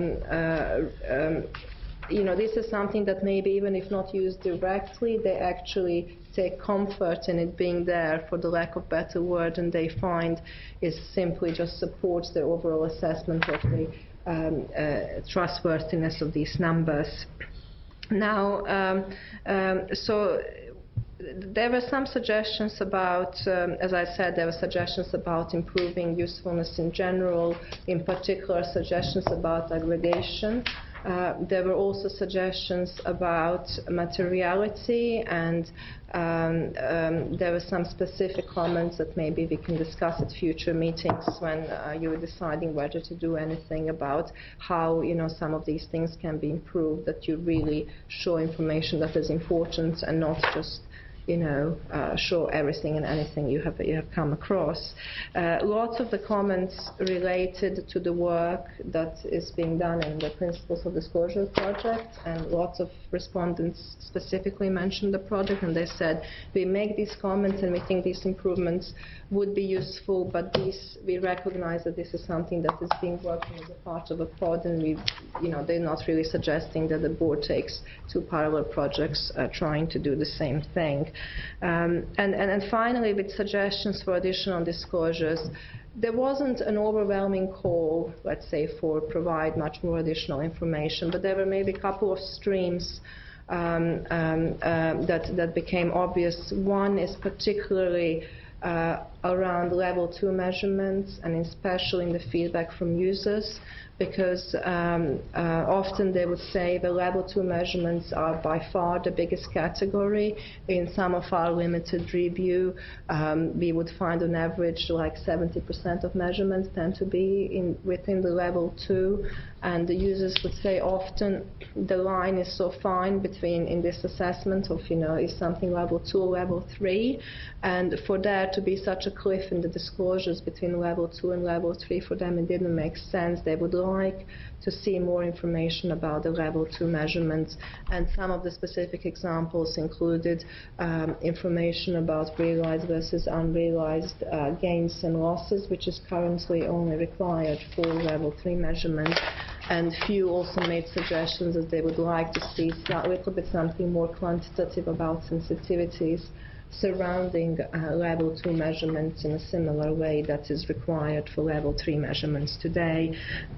this is something that maybe even if not used directly, they actually take comfort in it being there, for the lack of better word, and they find is simply just supports their overall assessment of the trustworthiness of these numbers. Now, so there were some suggestions about, as I said, there were suggestions about improving usefulness in general, in particular suggestions about aggregation. There were also suggestions about materiality, and there were some specific comments that maybe we can discuss at future meetings when you're deciding whether to do anything about how some of these things can be improved, that you really show information that is important and not just show everything and anything you have come across. Lots of the comments related to the work that is being done in the Principles of Disclosure project, and lots of respondents specifically mentioned the project, and they said, we make these comments and we think these improvements would be useful, but we recognize that this is something that is being worked on as a part of a pod, and they're not really suggesting that the board takes two parallel projects trying to do the same thing. And finally, with suggestions for additional disclosures, there wasn't an overwhelming call, let's say, for provide much more additional information, but there were maybe a couple of streams that became obvious. One is particularly around level 2 measurements, and especially in the feedback from users, because often they would say the level 2 measurements are by far the biggest category. In some of our limited review, we would find on average like 70% of measurements tend to be within the level 2, and the users would say often the line is so fine between in this assessment of is something level 2 or level 3, and for there to be such a cliff in the disclosures between level 2 and level 3, for them it didn't make sense. They would like to see more information about the level 2 measurements, and some of the specific examples included information about realized versus unrealized gains and losses, which is currently only required for level 3 measurements. And few also made suggestions that they would like to see a little bit something more quantitative about sensitivities surrounding level 2 measurements in a similar way that is required for level 3 measurements today.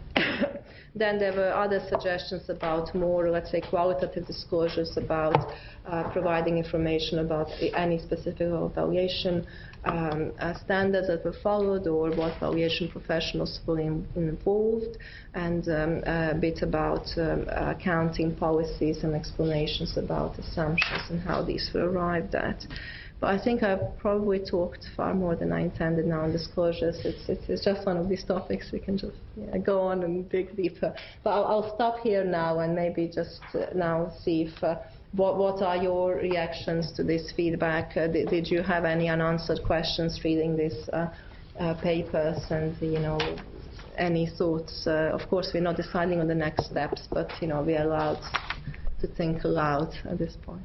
Then there were other suggestions about more, let's say, qualitative disclosures about providing information about any specific evaluation standards that were followed, or what valuation professionals were involved, and a bit about accounting policies and explanations about assumptions and how these were arrived at. But I think I've probably talked far more than I intended now on disclosures. It's just one of these topics we can just go on and dig deeper. But I'll stop here now and maybe just now see if what are your reactions to this feedback? Did you have any unanswered questions reading these papers, and any thoughts? Of course, we're not deciding on the next steps, but we're allowed to think aloud at this point.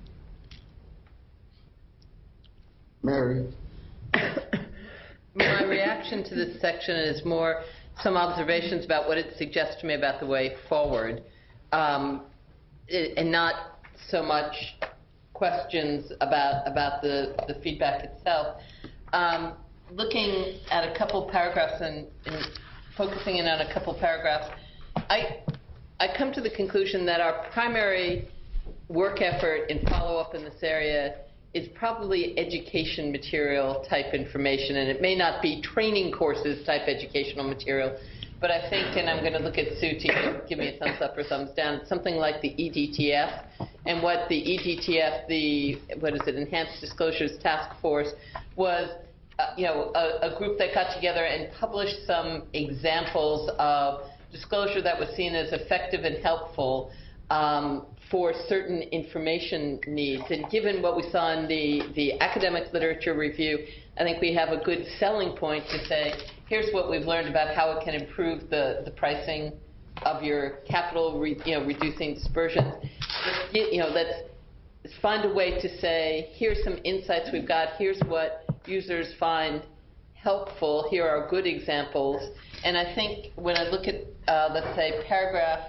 Mary? My reaction to this section is more some observations about what it suggests to me about the way forward, and not so much questions about the feedback itself. Looking at a couple paragraphs and focusing in on a couple paragraphs, I come to the conclusion that our primary work effort in follow-up in this area is probably education material type information, and it may not be training courses type educational material, but I think, and I'm going to look at Sue to give me a thumbs up or thumbs down, something like the EDTF, and what the EDTF, the Enhanced Disclosures Task Force, was a group that got together and published some examples of disclosure that was seen as effective and helpful for certain information needs. And given what we saw in the academic literature review, I think we have a good selling point to say, here's what we've learned about how it can improve the pricing of your capital, reducing dispersions. Let's find a way to say, here's some insights we've got, here's what users find helpful, here are good examples. And I think when I look at, let's say, paragraph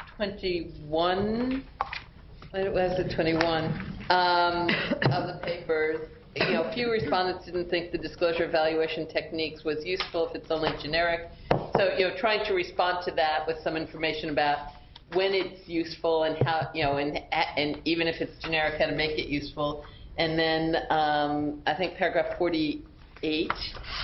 21, what was it, 21, of the paper, few respondents didn't think the disclosure evaluation techniques was useful if it's only generic. So, trying to respond to that with some information about when it's useful and how, and even if it's generic, how to make it useful. And then I think paragraph 48,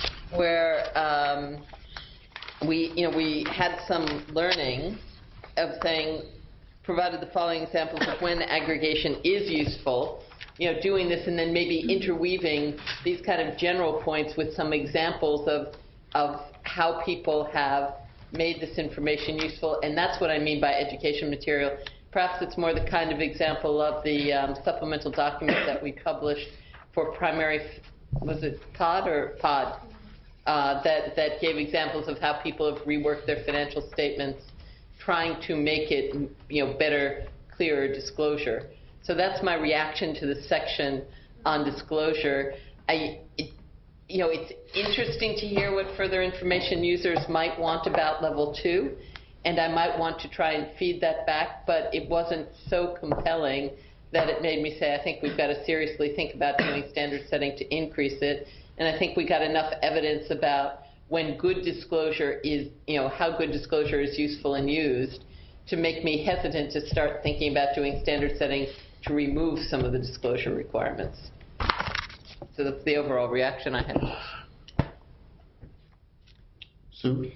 where we had some learning of saying, provided the following examples of when aggregation is useful, doing this and then maybe interweaving these kind of general points with some examples of how people have made this information useful. And that's what I mean by education material. Perhaps it's more the kind of example of the supplemental document that we published for primary, was it POD or POD? That gave examples of how people have reworked their financial statements, trying to make it, better, clearer disclosure. So that's my reaction to the section on disclosure. It's interesting to hear what further information users might want about level 2, and I might want to try and feed that back, but it wasn't so compelling that it made me say, I think we've got to seriously think about doing standard setting to increase it. And I think we got enough evidence about when good disclosure is, how good disclosure is useful and used to make me hesitant to start thinking about doing standard setting to remove some of the disclosure requirements. So that's the overall reaction I had. Sue?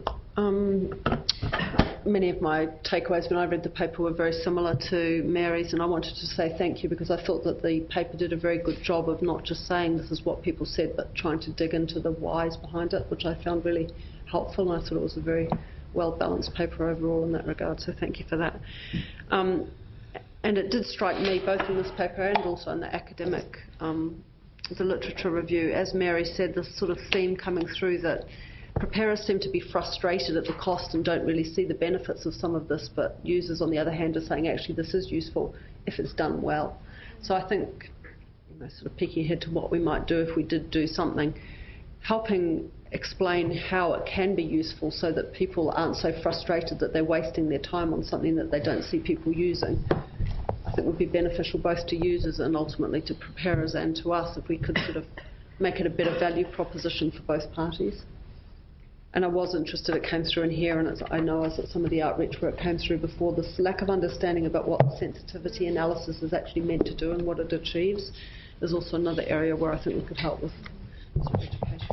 Many of my takeaways when I read the paper were very similar to Mary's, and I wanted to say thank you because I thought that the paper did a very good job of not just saying this is what people said, but trying to dig into the whys behind it, which I found really helpful, and I thought it was a very well-balanced paper overall in that regard, so thank you for that. And it did strike me, both in this paper and also in the academic, the literature review, as Mary said, this sort of theme coming through that preparers seem to be frustrated at the cost and don't really see the benefits of some of this, but users, on the other hand, are saying, actually, this is useful if it's done well. So I think, sort of peeking ahead to what we might do if we did do something, helping explain how it can be useful so that people aren't so frustrated that they're wasting their time on something that they don't see people using, I think would be beneficial both to users and ultimately to preparers and to us if we could sort of make it a better value proposition for both parties. And I was interested, it came through in here, and I know I was at some of the outreach where it came through before, this lack of understanding about what sensitivity analysis is actually meant to do and what it achieves is also another area where I think we could help with sort of education.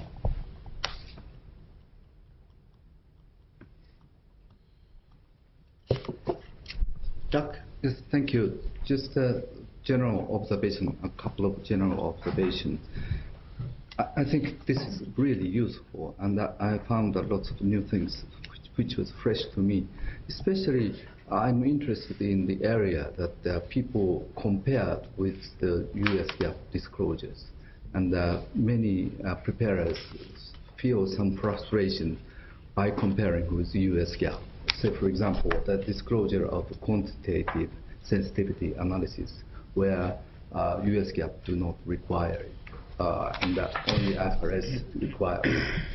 Doug? Yes, thank you. Just a general observation, a couple of general observations. I think this is really useful, and I found lots of new things which was fresh to me. Especially, I'm interested in the area that people compared with the US GAAP disclosures, and many preparers feel some frustration by comparing with the US GAAP. Say, for example, the disclosure of quantitative sensitivity analysis, where US GAAP do not require it. And that only IFRS requires.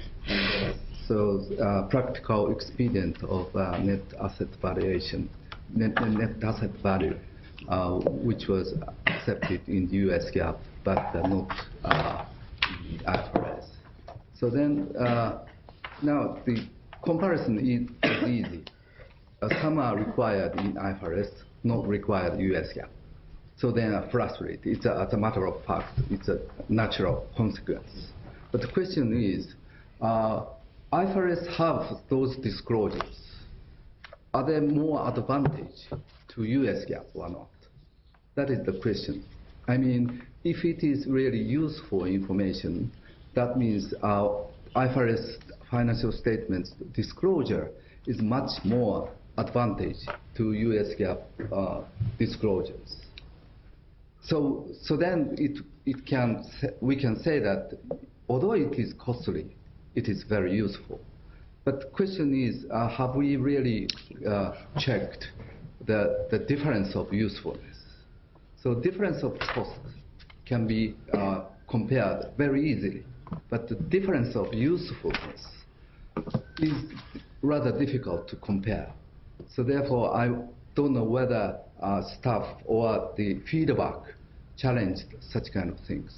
So practical expedient of net asset valuation, net asset value, which was accepted in the US GAAP, but not in IFRS. So then, now the comparison is easy. Some are required in IFRS, not required US GAAP. So then frustrated. It's a matter of fact. It's a natural consequence. But the question is, IFRS have those disclosures. Are there more advantage to US GAAP or not? That is the question. I mean, if it is really useful information, that means our IFRS financial statements disclosure is much more advantage to US GAAP disclosures. So then we can say that although it is costly, it is very useful. But the question is, have we really checked the difference of usefulness? So difference of cost can be compared very easily, but the difference of usefulness is rather difficult to compare. So therefore, I don't know whether staff or the feedback challenged such kind of things.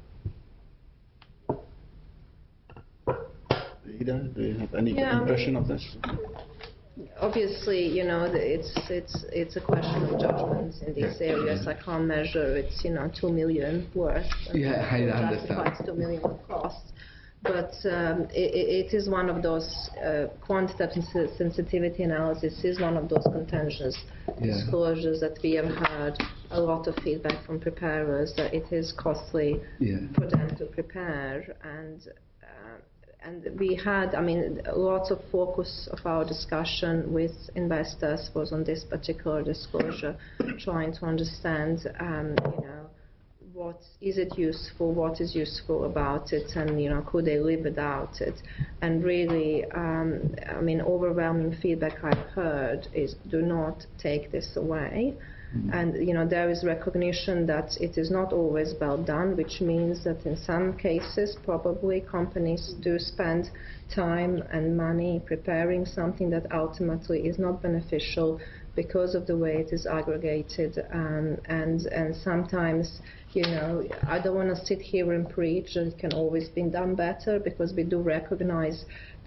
Ida, do you have any impression of this? Obviously, it's a question of judgments in these areas. I can't measure it's 2 million worth. Yeah, I understand. 2 million of costs. But it is one of those quantitative sensitivity analysis is one of those contentious disclosures that we have heard a lot of feedback from preparers that it is costly for them to prepare, and we had, lots of focus of our discussion with investors was on this particular disclosure, trying to understand, what is it useful, what is useful about it, and could they live without it? And really, overwhelming feedback I've heard is do not take this away. And there is recognition that it is not always well done, which means that in some cases probably companies do spend time and money preparing something that ultimately is not beneficial because of the way it is aggregated, and sometimes I don't want to sit here and preach that it can always be done better, because we do recognize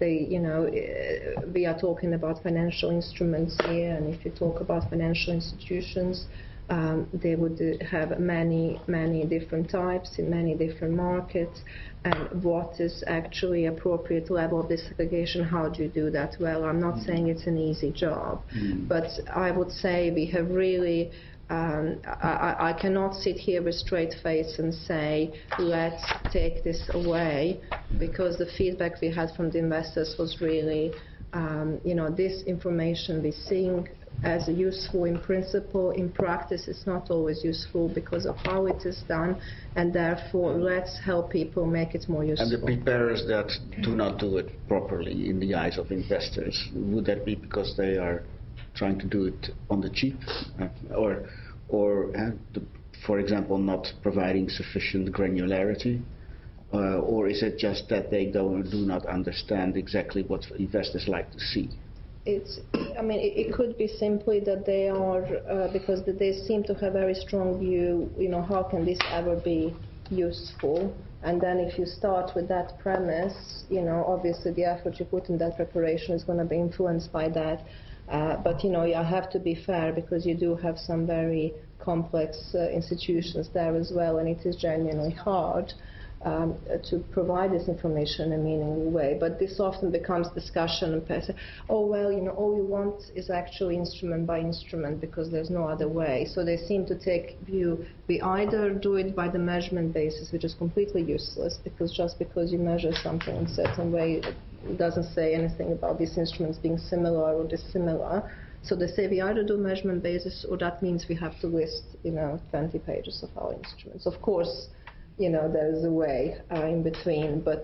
we are talking about financial instruments here, and if you talk about financial institutions, they would have many different types in many different markets, and what is actually appropriate level of disaggregation, how do you do that well? I'm not saying it's an easy job, but I would say we have really I cannot sit here with straight face and say, let's take this away, because the feedback we had from the investors was really, this information we're seeing as useful in principle. In practice, it's not always useful because of how it is done, and therefore, let's help people make it more useful. And the preparers that do not do it properly in the eyes of investors, would that be because they are trying to do it on the cheap, or for example, not providing sufficient granularity, or is it just that they do not understand exactly what investors like to see? It could be simply that they are, because they seem to have a very strong view, how can this ever be useful? And then if you start with that premise, obviously the effort you put in that preparation is going to be influenced by that. But you have to be fair, because you do have some very complex institutions there as well, and it is genuinely hard to provide this information in a meaningful way. But this often becomes discussion, and people say, oh well, all you want is actually instrument by instrument because there's no other way. So they seem to take view, we either do it by the measurement basis, which is completely useless, because just because you measure something in a certain way, it doesn't say anything about these instruments being similar or dissimilar. So they say we either do measurement basis, or that means we have to list 20 pages of our instruments. Of course, there is a way in between, but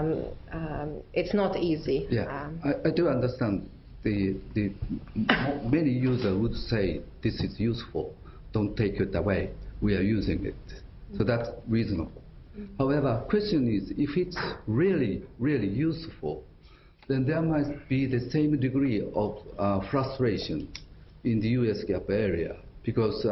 it's not easy. Yeah, I do understand. The many users would say this is useful, don't take it away, we are using it. So that's reasonable. However, question is, if it's really useful, then there must be the same degree of frustration in the US GAAP area, because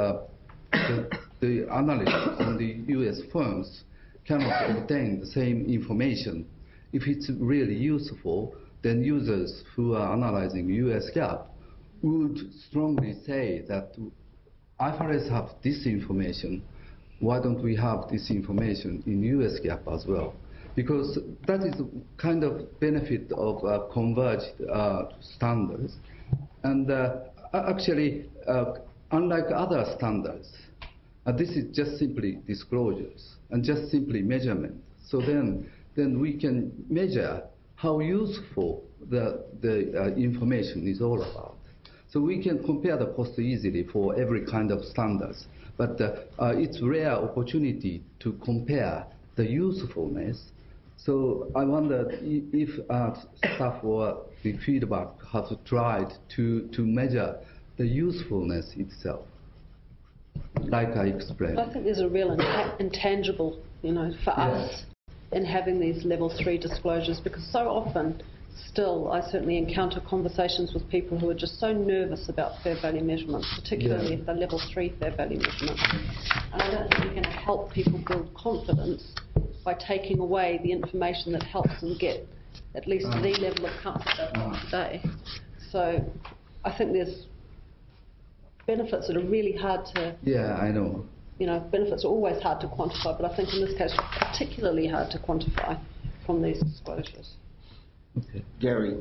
the analysts from the US firms cannot obtain the same information. If it's really useful, then users who are analyzing US GAAP would strongly say that IFRS have this information, why don't we have this information in US GAAP as well? Because that is kind of benefit of converged standards. And actually, unlike other standards, this is just simply disclosures and just simply measurement. So then we can measure how useful the information is all about. So we can compare the cost easily for every kind of standards. But it's rare opportunity to compare the usefulness. So I wonder if staff or the feedback has tried to measure the usefulness itself, like I explained. I think there's a real intangible, for us in having these level 3 disclosures, because so often still I certainly encounter conversations with people who are just so nervous about fair value measurements, particularly if they're level 3 fair value measurements. And I don't think you're going to help people build confidence by taking away the information that helps them get at least the level of comfort they've got today. So I think there's benefits that are really hard to... Yeah, I know. Benefits are always hard to quantify, but I think in this case particularly hard to quantify from these disclosures. Okay. Gary.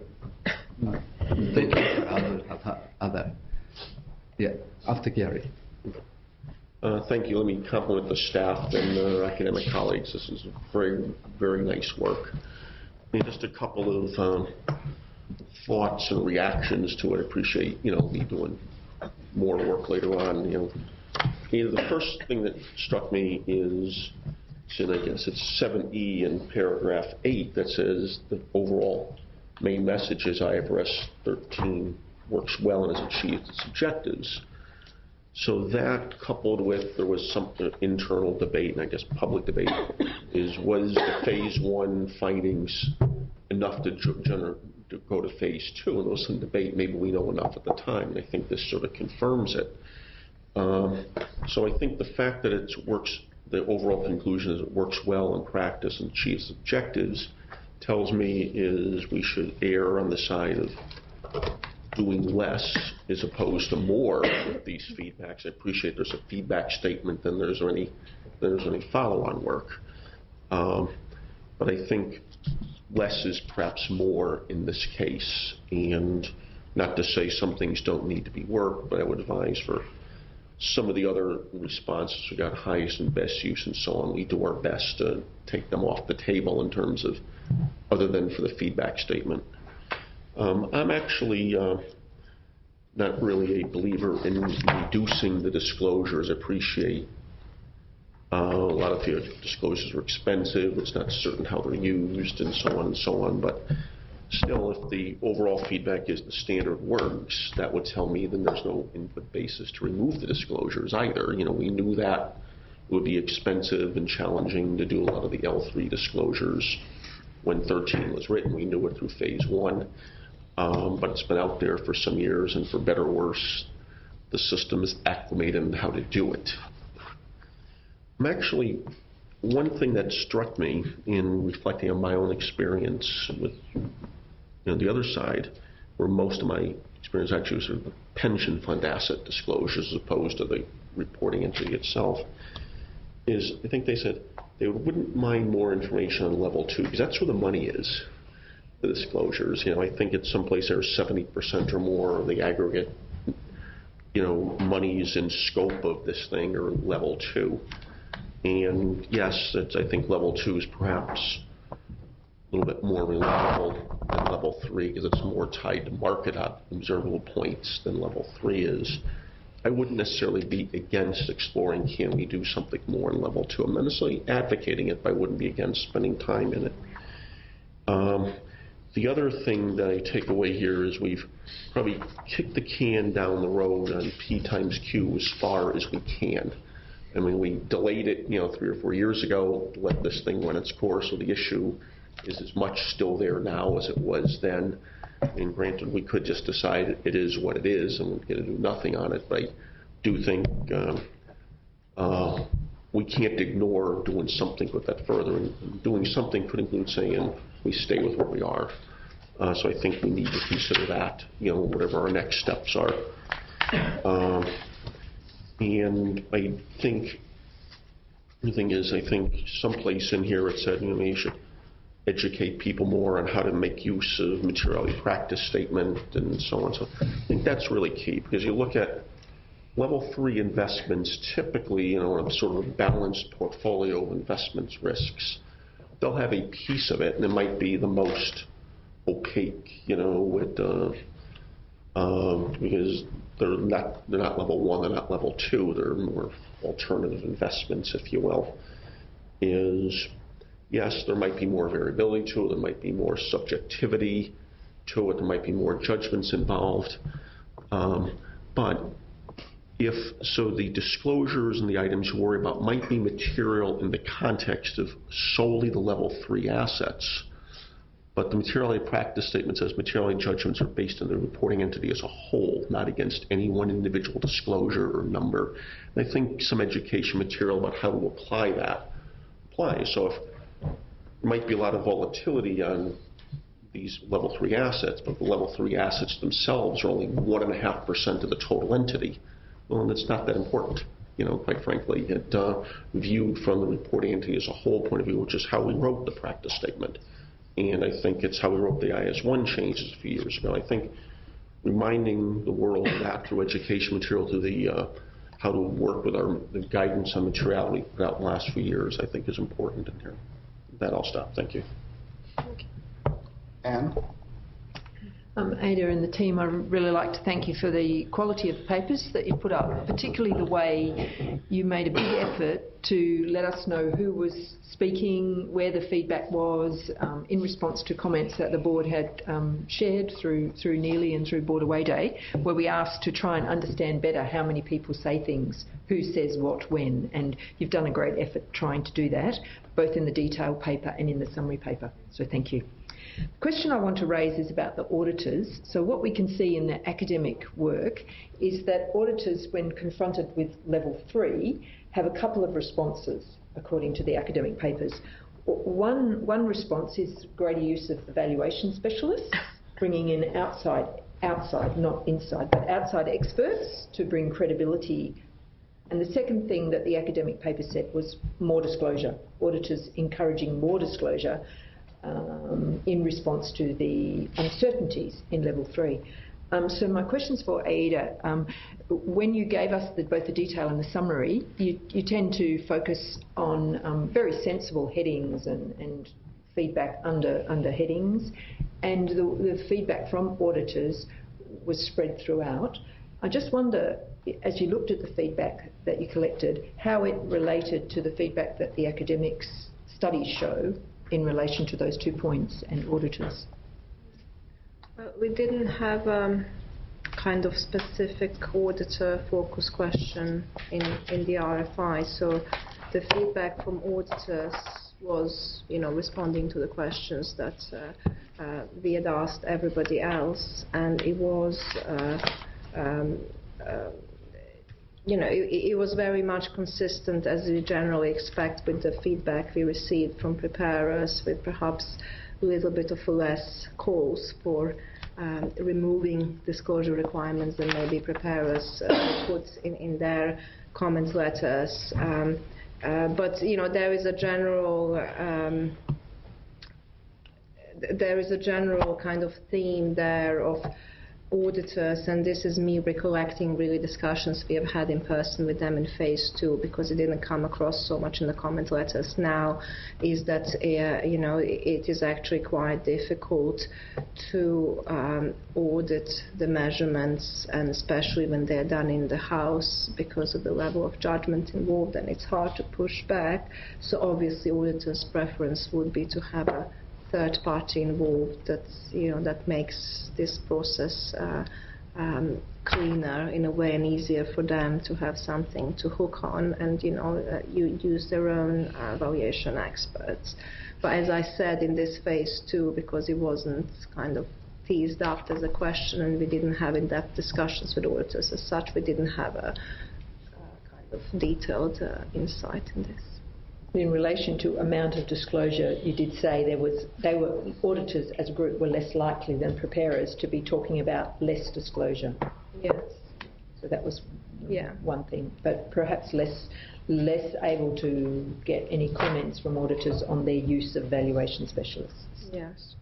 Thank you. Other. Yeah, after Gary. Thank you. Let me compliment the staff and their academic colleagues. This is very, very nice work. Just a couple of thoughts and reactions to it. I appreciate, me doing more work later on. The first thing that struck me is, I guess it's 7E in paragraph 8 that says the overall main message is IFRS 13 works well and has achieved its objectives. So that, coupled with there was some internal debate, and I guess public debate, was the phase 1 findings enough to go to phase 2? And there was some debate, maybe we know enough at the time, and I think this sort of confirms it. So I think the fact that it works, the overall conclusion is it works well in practice and achieves objectives, tells me is we should err on the side of doing less as opposed to more with these feedbacks. I appreciate there's a feedback statement, then there's any follow-on work. But I think less is perhaps more in this case, and not to say some things don't need to be worked, but I would advise for some of the other responses, we got highest and best use and so on, we do our best to take them off the table in terms of, other than for the feedback statement. I'm actually not really a believer in reducing the disclosures. I appreciate a lot of the disclosures are expensive, it's not certain how they're used and so on, but still, if the overall feedback is the standard works, that would tell me then there's no input basis to remove the disclosures either. We knew that it would be expensive and challenging to do a lot of the L3 disclosures when 13 was written. We knew it through phase 1, but it's been out there for some years, and for better or worse, the system is acclimated in how to do it. One thing that struck me in reflecting on my own experience with the other side, where most of my experience actually was sort of the pension fund asset disclosures as opposed to the reporting entity itself, is I think they said they wouldn't mind more information on level 2, because that's where the money is, the disclosures. I think it's someplace there's 70% or more of the aggregate, monies in scope of this thing are level 2. And yes, I think level 2 is perhaps a little bit more reliable than level 3 because it's more tied to market observable points than level 3 is. I wouldn't necessarily be against exploring, can we do something more in level 2? I'm not necessarily advocating it, but I wouldn't be against spending time in it. The other thing that I take away here is we've probably kicked the can down the road on P times Q as far as we can. I mean, we delayed it, 3 or 4 years ago, let this thing run its course, so the issue is as much still there now as it was then. And granted, we could just decide it is what it is and we're going to do nothing on it, but I do think we can't ignore doing something with that further. And doing something could include saying we stay with where we are. So I think we need to consider that, whatever our next steps are. And I think the thing is, I think someplace in here it said, you should educate people more on how to make use of materiality practice statement and so on. So I think that's really key, because you look at level 3 investments, typically, in a sort of a balanced portfolio of investments risks, they'll have a piece of it, and it might be the most opaque, with because they're not level 1, they're not level 2, they're more alternative investments, if you will, is yes, there might be more variability to it, there might be more subjectivity to it, there might be more judgments involved, but so the disclosures and the items you worry about might be material in the context of solely the level 3 assets, but the materiality practice statement says materiality judgments are based on the reporting entity as a whole, not against any one individual disclosure or number. And I think some education material about how to apply that applies. So if there might be a lot of volatility on these level 3 assets, but the level 3 assets themselves are only 1.5% of the total entity, well, that's not that important, quite frankly. It viewed from the reporting entity as a whole point of view, which is how we wrote the practice statement. And I think it's how we wrote the IS1 changes a few years ago. I think reminding the world of that through education material to the how to work with the guidance on materiality throughout the last few years, I think is important in here. With that, I'll stop. Thank you. Anne? Ada and the team, I'd really like to thank you for the quality of the papers that you put up, particularly the way you made a big effort to let us know who was speaking, where the feedback was, in response to comments that the board had shared through Neely and through Board Away Day, where we asked to try and understand better how many people say things, who says what when, and you've done a great effort trying to do that, both in the detailed paper and in the summary paper, so thank you. The question I want to raise is about the auditors. So what we can see in the academic work is that auditors, when confronted with level 3, have a couple of responses, according to the academic papers. One response is greater use of evaluation specialists, bringing in outside, not inside, but outside experts to bring credibility. And the second thing that the academic paper said was more disclosure, auditors encouraging more disclosure in response to the uncertainties in level 3. So my question's for Ada. When you gave us both the detail and the summary, you tend to focus on very sensible headings and feedback under headings, and the feedback from auditors was spread throughout. I just wonder, as you looked at the feedback that you collected, how it related to the feedback that the academics studies show in relation to those 2 points and auditors? We didn't have kind of specific auditor focus question in the RFI, so the feedback from auditors was, responding to the questions that we had asked everybody else, and it was it was very much consistent, as we generally expect, with the feedback we received from preparers, with perhaps a little bit of less calls for removing disclosure requirements than maybe preparers put in their comment letters. But there is a general kind of theme there of auditors, and this is me recollecting really discussions we have had in person with them in phase 2, because it didn't come across so much in the comment letters now, is that it is actually quite difficult to audit the measurements, and especially when they're done in the house, because of the level of judgment involved, and it's hard to push back. So obviously auditors' preference would be to have a third party involved that makes this process cleaner in a way, and easier for them to have something to hook on, and you use their own valuation experts. But as I said, in this phase 2, because it wasn't kind of teased up as a question and we didn't have in-depth discussions with auditors as such, we didn't have a kind of detailed insight in this. In relation to amount of disclosure, you did say auditors as a group were less likely than preparers to be talking about less disclosure. Yes. So that was one thing, but perhaps less able to get any comments from auditors on their use of valuation specialists. Yes.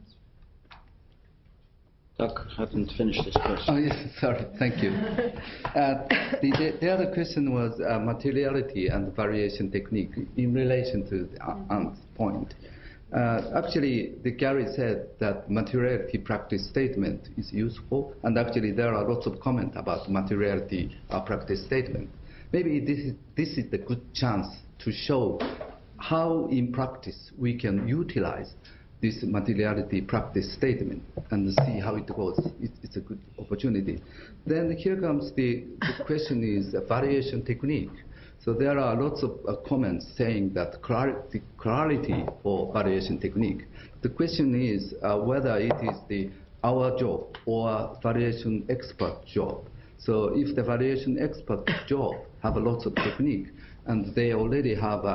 Doug hasn't finished this question. Oh, yes, sorry, thank you. The other question was materiality and variation technique in relation to Anne's point. Actually, Gary said that materiality practice statement is useful, and actually there are lots of comments about materiality practice statement. Maybe this is the good chance to show how in practice we can utilize this materiality practice statement and see how it goes. It's a good opportunity. Then here comes the question is variation technique. So there are lots of comments saying that clarity for variation technique. The question is whether it is our job or variation expert job. So if the variation expert job have lots of technique and they already have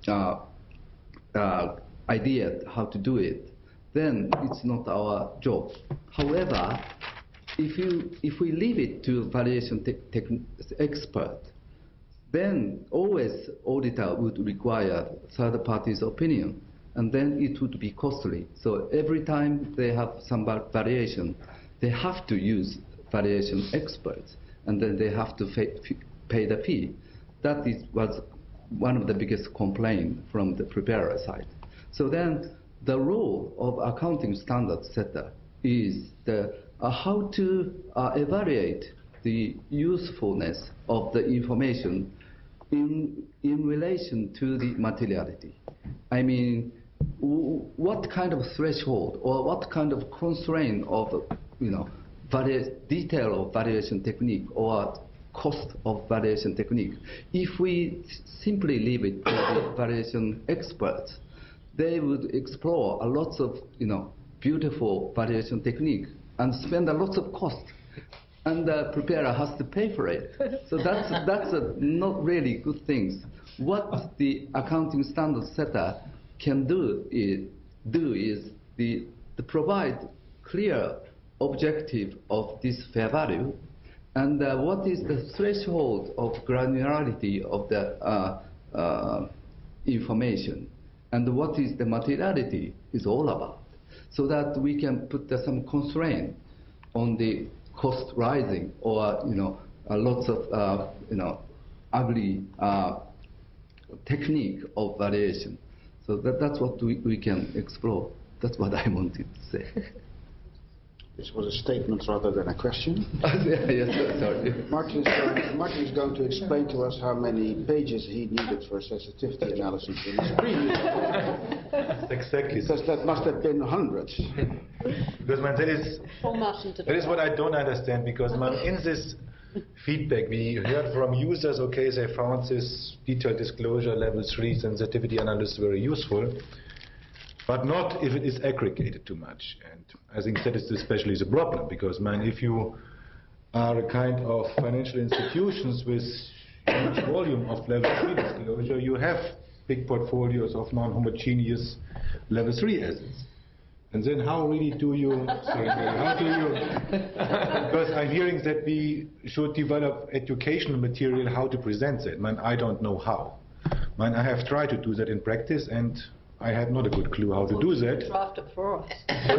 idea how to do it, then it's not our job. However, if we leave it to variation expert, then always auditor would require third party's opinion, and then it would be costly. So every time they have some variation, they have to use variation experts, and then they have to pay the fee. That was one of the biggest complaints from the preparer side. So then the role of accounting standard setter is how to evaluate the usefulness of the information in relation to the materiality. I mean, what kind of threshold or what kind of constraint of detail of variation technique or cost of variation technique. If we simply leave it to the variation experts, they would explore a lot of beautiful variation technique and spend a lot of cost, and the preparer has to pay for it. So that's not really good things. What the accounting standard setter can do is to provide clear objective of this fair value, and what is the threshold of granularity of the information, and what is the materiality is all about, so that we can put some constraint on the cost rising or lots of ugly technique of variation. So that's what we can explore. That's what I wanted to say. This was a statement rather than a question. Yes, sorry. Martin is going to explain to us how many pages he needed for sensitivity analysis in his previous Exactly. Because that must have been hundreds. Because that is what I don't understand, because in this feedback we heard from users, okay, they found this detailed disclosure level 3 sensitivity analysis very useful, but not if it is aggregated too much. And I think that is especially the problem, because if you are a kind of financial institutions with huge volume of level 3 disclosure, you have big portfolios of non-homogeneous level 3 assets. And then how really do you, because I'm hearing that we should develop educational material how to present that. I don't know how. I have tried to do that in practice, and I had not a good clue how to do that. Draft it for us.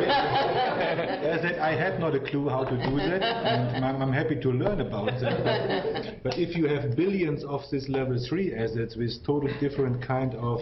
I had not a clue how to do that, and I'm happy to learn about that. But if you have billions of this level 3 assets with total different kind of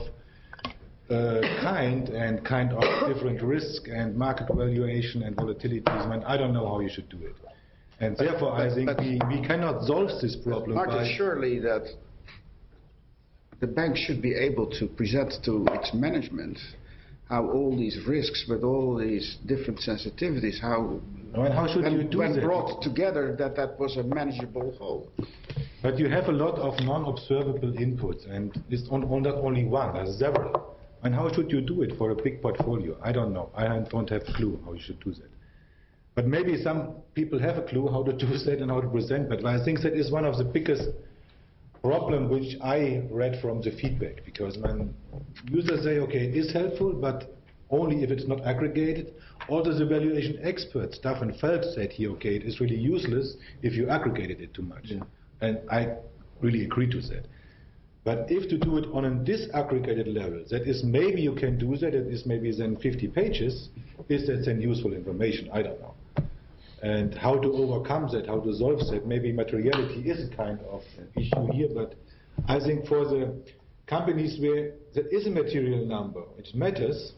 different risk and market valuation and volatilities, I don't know how you should do it. And therefore I think we cannot solve this problem. Martin, surely that the bank should be able to present to its management how all these risks with all these different sensitivities, how should you do when that? Brought together that was a manageable whole. But you have a lot of non-observable inputs, and it's not only one, there's several. And how should you do it for a big portfolio? I don't know. I don't have a clue how you should do that. But maybe some people have a clue how to do that and how to present. But I think that is one of the biggest problem which I read from the feedback. Because when users say, okay, it is helpful, but only if it's not aggregated. Also the valuation expert, Staffan Feld, said here, okay, it is really useless if you aggregated it too much. Yeah. And I really agree to that. But if to do it on a disaggregated level, that is maybe you can do that, it is maybe then 50 pages, is that then useful information? I don't know. And how to overcome that, how to solve that, maybe materiality is a kind of issue here, but I think for the companies where there is a material number, which matters,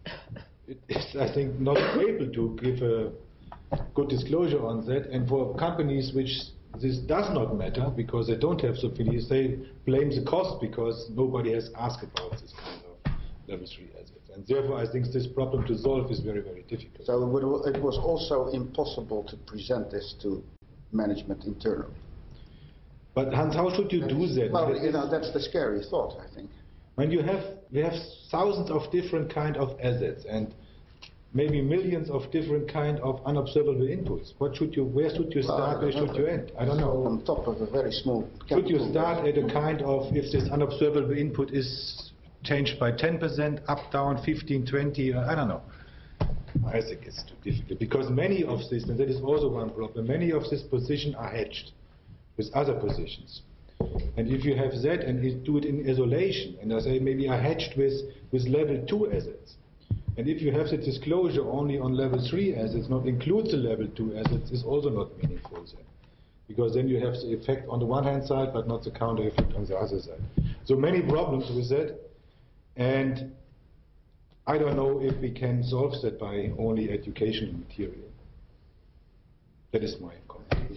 it is, I think, not able to give a good disclosure on that. And for companies which this does not matter because they don't have subsidies, they blame the cost because nobody has asked about this kind of level 3 assets. And therefore, I think this problem to solve is very, very difficult. So it was also impossible to present this to management internally. But Hans, how should you do that? Well, you know, that's the scary thought, I think. When we have thousands of different kind of assets and maybe millions of different kind of unobservable inputs. Where should you start, where should you end? I don't know. On top of a very small Should you start at a kind of, if this unobservable input is changed by 10%, up, down, 15, 20, I don't know. I think it's too difficult because many of these, and that is also one problem, many of these positions are hedged with other positions. And if you have that and you do it in isolation, and I say maybe are hedged with level 2 assets, and if you have the disclosure only on level 3 assets, not include the level 2 assets, is also not meaningful then. Because then you have the effect on the one hand side, but not the counter effect on the other side. So many problems with that, and I don't know if we can solve that by only educational material. That is my comment.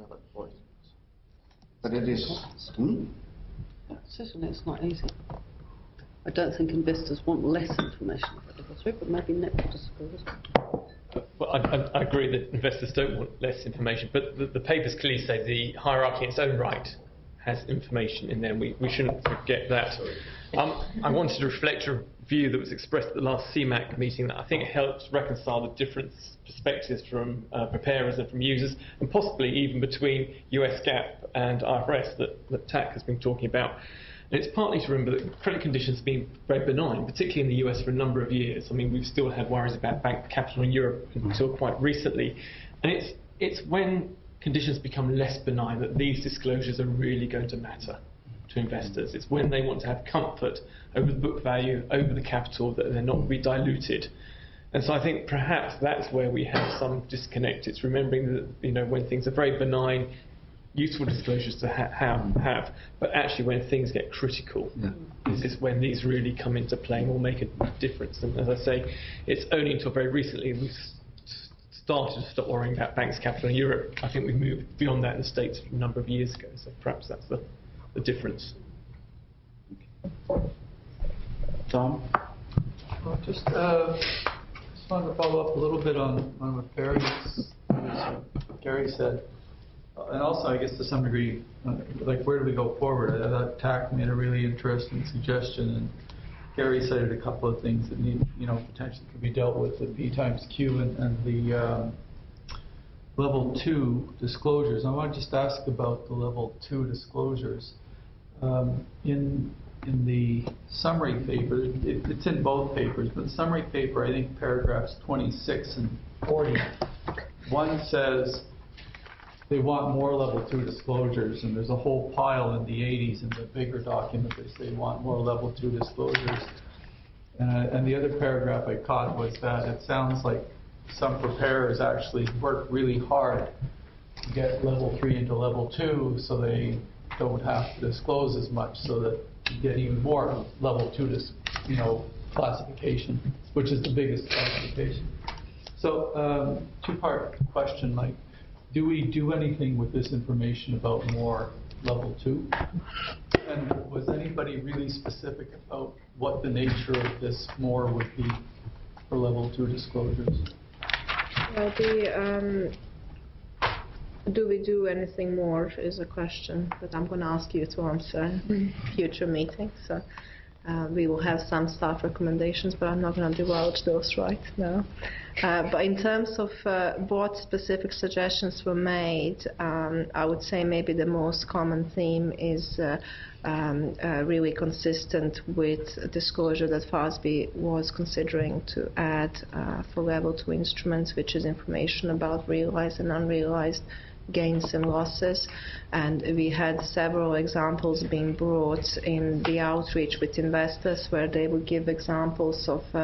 But it is... Certainly it's not easy. I don't think investors want less information about level 3, but maybe net disclosure. Well, I agree that investors don't want less information, but the papers clearly say the hierarchy in its own right has information in there. We shouldn't forget that. I wanted to reflect a view that was expressed at the last CMAC meeting that I think helps reconcile the different perspectives from preparers and from users, and possibly even between US GAAP and IFRS that TAC has been talking about. And it's partly to remember that credit conditions have been very benign, particularly in the US for a number of years. I mean, we've still had worries about bank capital in Europe until quite recently. And it's when conditions become less benign that these disclosures are really going to matter to investors. It's when they want to have comfort over the book value, over the capital, that they're not re-diluted. And so I think perhaps that's where we have some disconnect. It's remembering that, you know, when things are very benign, useful disclosures to have, but actually when things get critical, is when these really come into play and will make a difference. And as I say, it's only until very recently we've started to stop worrying about banks' capital in Europe. I think we've moved beyond that in the States a number of years ago, so perhaps that's the difference. Tom? Well, just wanted to follow up a little bit on what Gary said. And also, I guess to some degree, like where do we go forward? I thought TAC made a really interesting suggestion, and Gary cited a couple of things that need, potentially could be dealt with, the P times Q and the level 2 disclosures. I want to just ask about the level 2 disclosures. In the summary paper, it's in both papers, but the summary paper, I think paragraphs 26 and 40, one says they want more level 2 disclosures, and there's a whole pile in the 80s in the bigger document that they want more level 2 disclosures. And the other paragraph I caught was that it sounds like some preparers actually work really hard to get level 3 into level 2 so they don't have to disclose as much, so that you get even more level 2 classification, which is the biggest classification. So two-part question, Mike. Do we do anything with this information about more level 2? And was anybody really specific about what the nature of this more would be for level 2 disclosures? Well, do we do anything more is a question that I'm going to ask you to answer in future meetings. So we will have some staff recommendations, but I'm not going to divulge those right now. But in terms of what specific suggestions were made, I would say maybe the most common theme is really consistent with disclosure that FASB was considering to add for level 2 instruments, which is information about realized and unrealized gains and losses. And we had several examples being brought in the outreach with investors where they would give examples of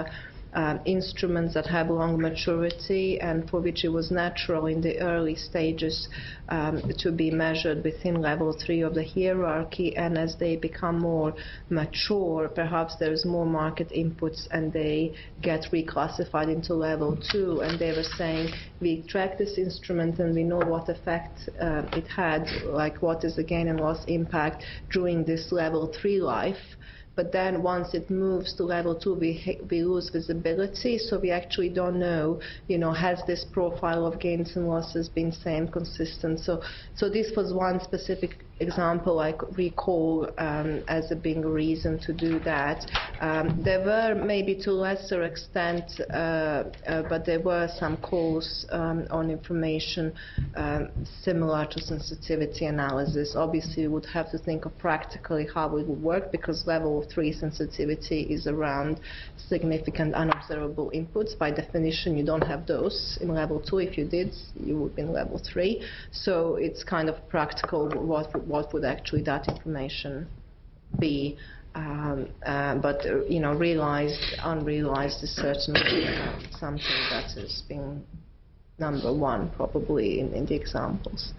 instruments that have long maturity and for which it was natural in the early stages to be measured within level 3 of the hierarchy, and as they become more mature, perhaps there's more market inputs and they get reclassified into level 2, and they were saying we track this instrument and we know what effect it had, like what is the gain and loss impact during this level 3 life. But then once it moves to level 2, we lose visibility, so we actually don't know, has this profile of gains and losses been same, consistent? So this was one specific example I recall as being a reason to do that. There were maybe to a lesser extent, but there were some calls on information similar to sensitivity analysis. Obviously, we would have to think of practically how it would work, because level 3 sensitivity is around significant unobservable inputs. By definition, you don't have those in level 2. If you did, you would be in level 3. So it's kind of practical what would actually that information be. But realized, unrealized is certainly something that is being number one probably in the examples.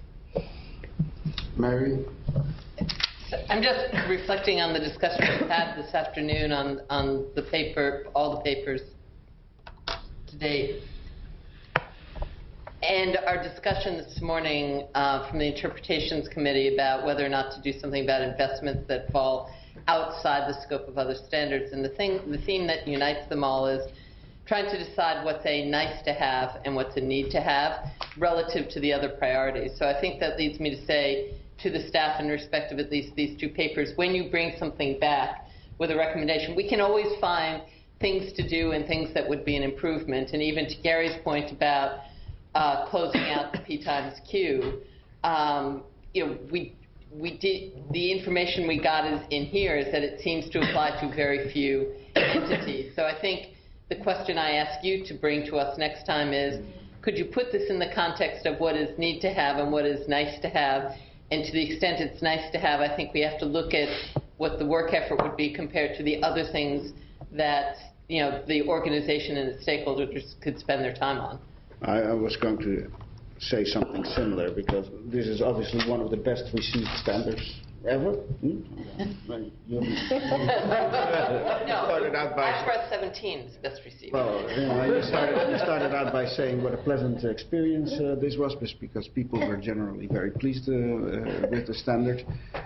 Mary? I'm just reflecting on the discussion we've had this afternoon on the paper, all the papers to date. And our discussion this morning from the Interpretations Committee about whether or not to do something about investments that fall outside the scope of other standards. And the theme that unites them all is trying to decide what's a nice to have and what's a need to have relative to the other priorities. So I think that leads me to say to the staff in respect of at least these two papers, when you bring something back with a recommendation, we can always find things to do and things that would be an improvement. And even to Gary's point about closing out the P times Q, we did, the information we got in here is that it seems to apply to very few entities. So I think the question I ask you to bring to us next time is, could you put this in the context of what is need to have and what is nice to have? And to the extent it's nice to have, I think we have to look at what the work effort would be compared to the other things that the organization and its stakeholders could spend their time on. I was going to say something similar, because this is obviously one of the best received standards ever. No, IFRS 17 is best received. Well, you started out by saying what a pleasant experience this was, because people were generally very pleased with the standard.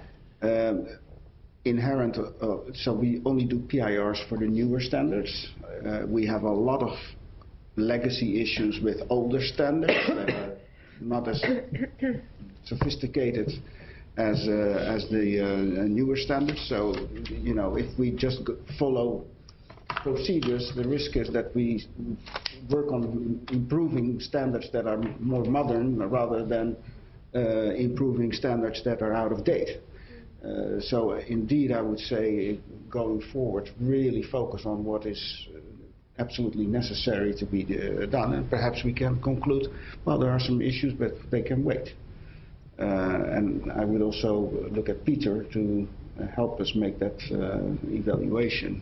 Inherent, so we only do PIRs for the newer standards. We have a lot of legacy issues with older standards that are not as sophisticated as the newer standards. So, if we just follow procedures, the risk is that we work on improving standards that are more modern rather than improving standards that are out of date. So indeed, I would say going forward, really focus on what is absolutely necessary to be done, and perhaps we can conclude, well, there are some issues, but they can wait. And I would also look at Peter to help us make that evaluation.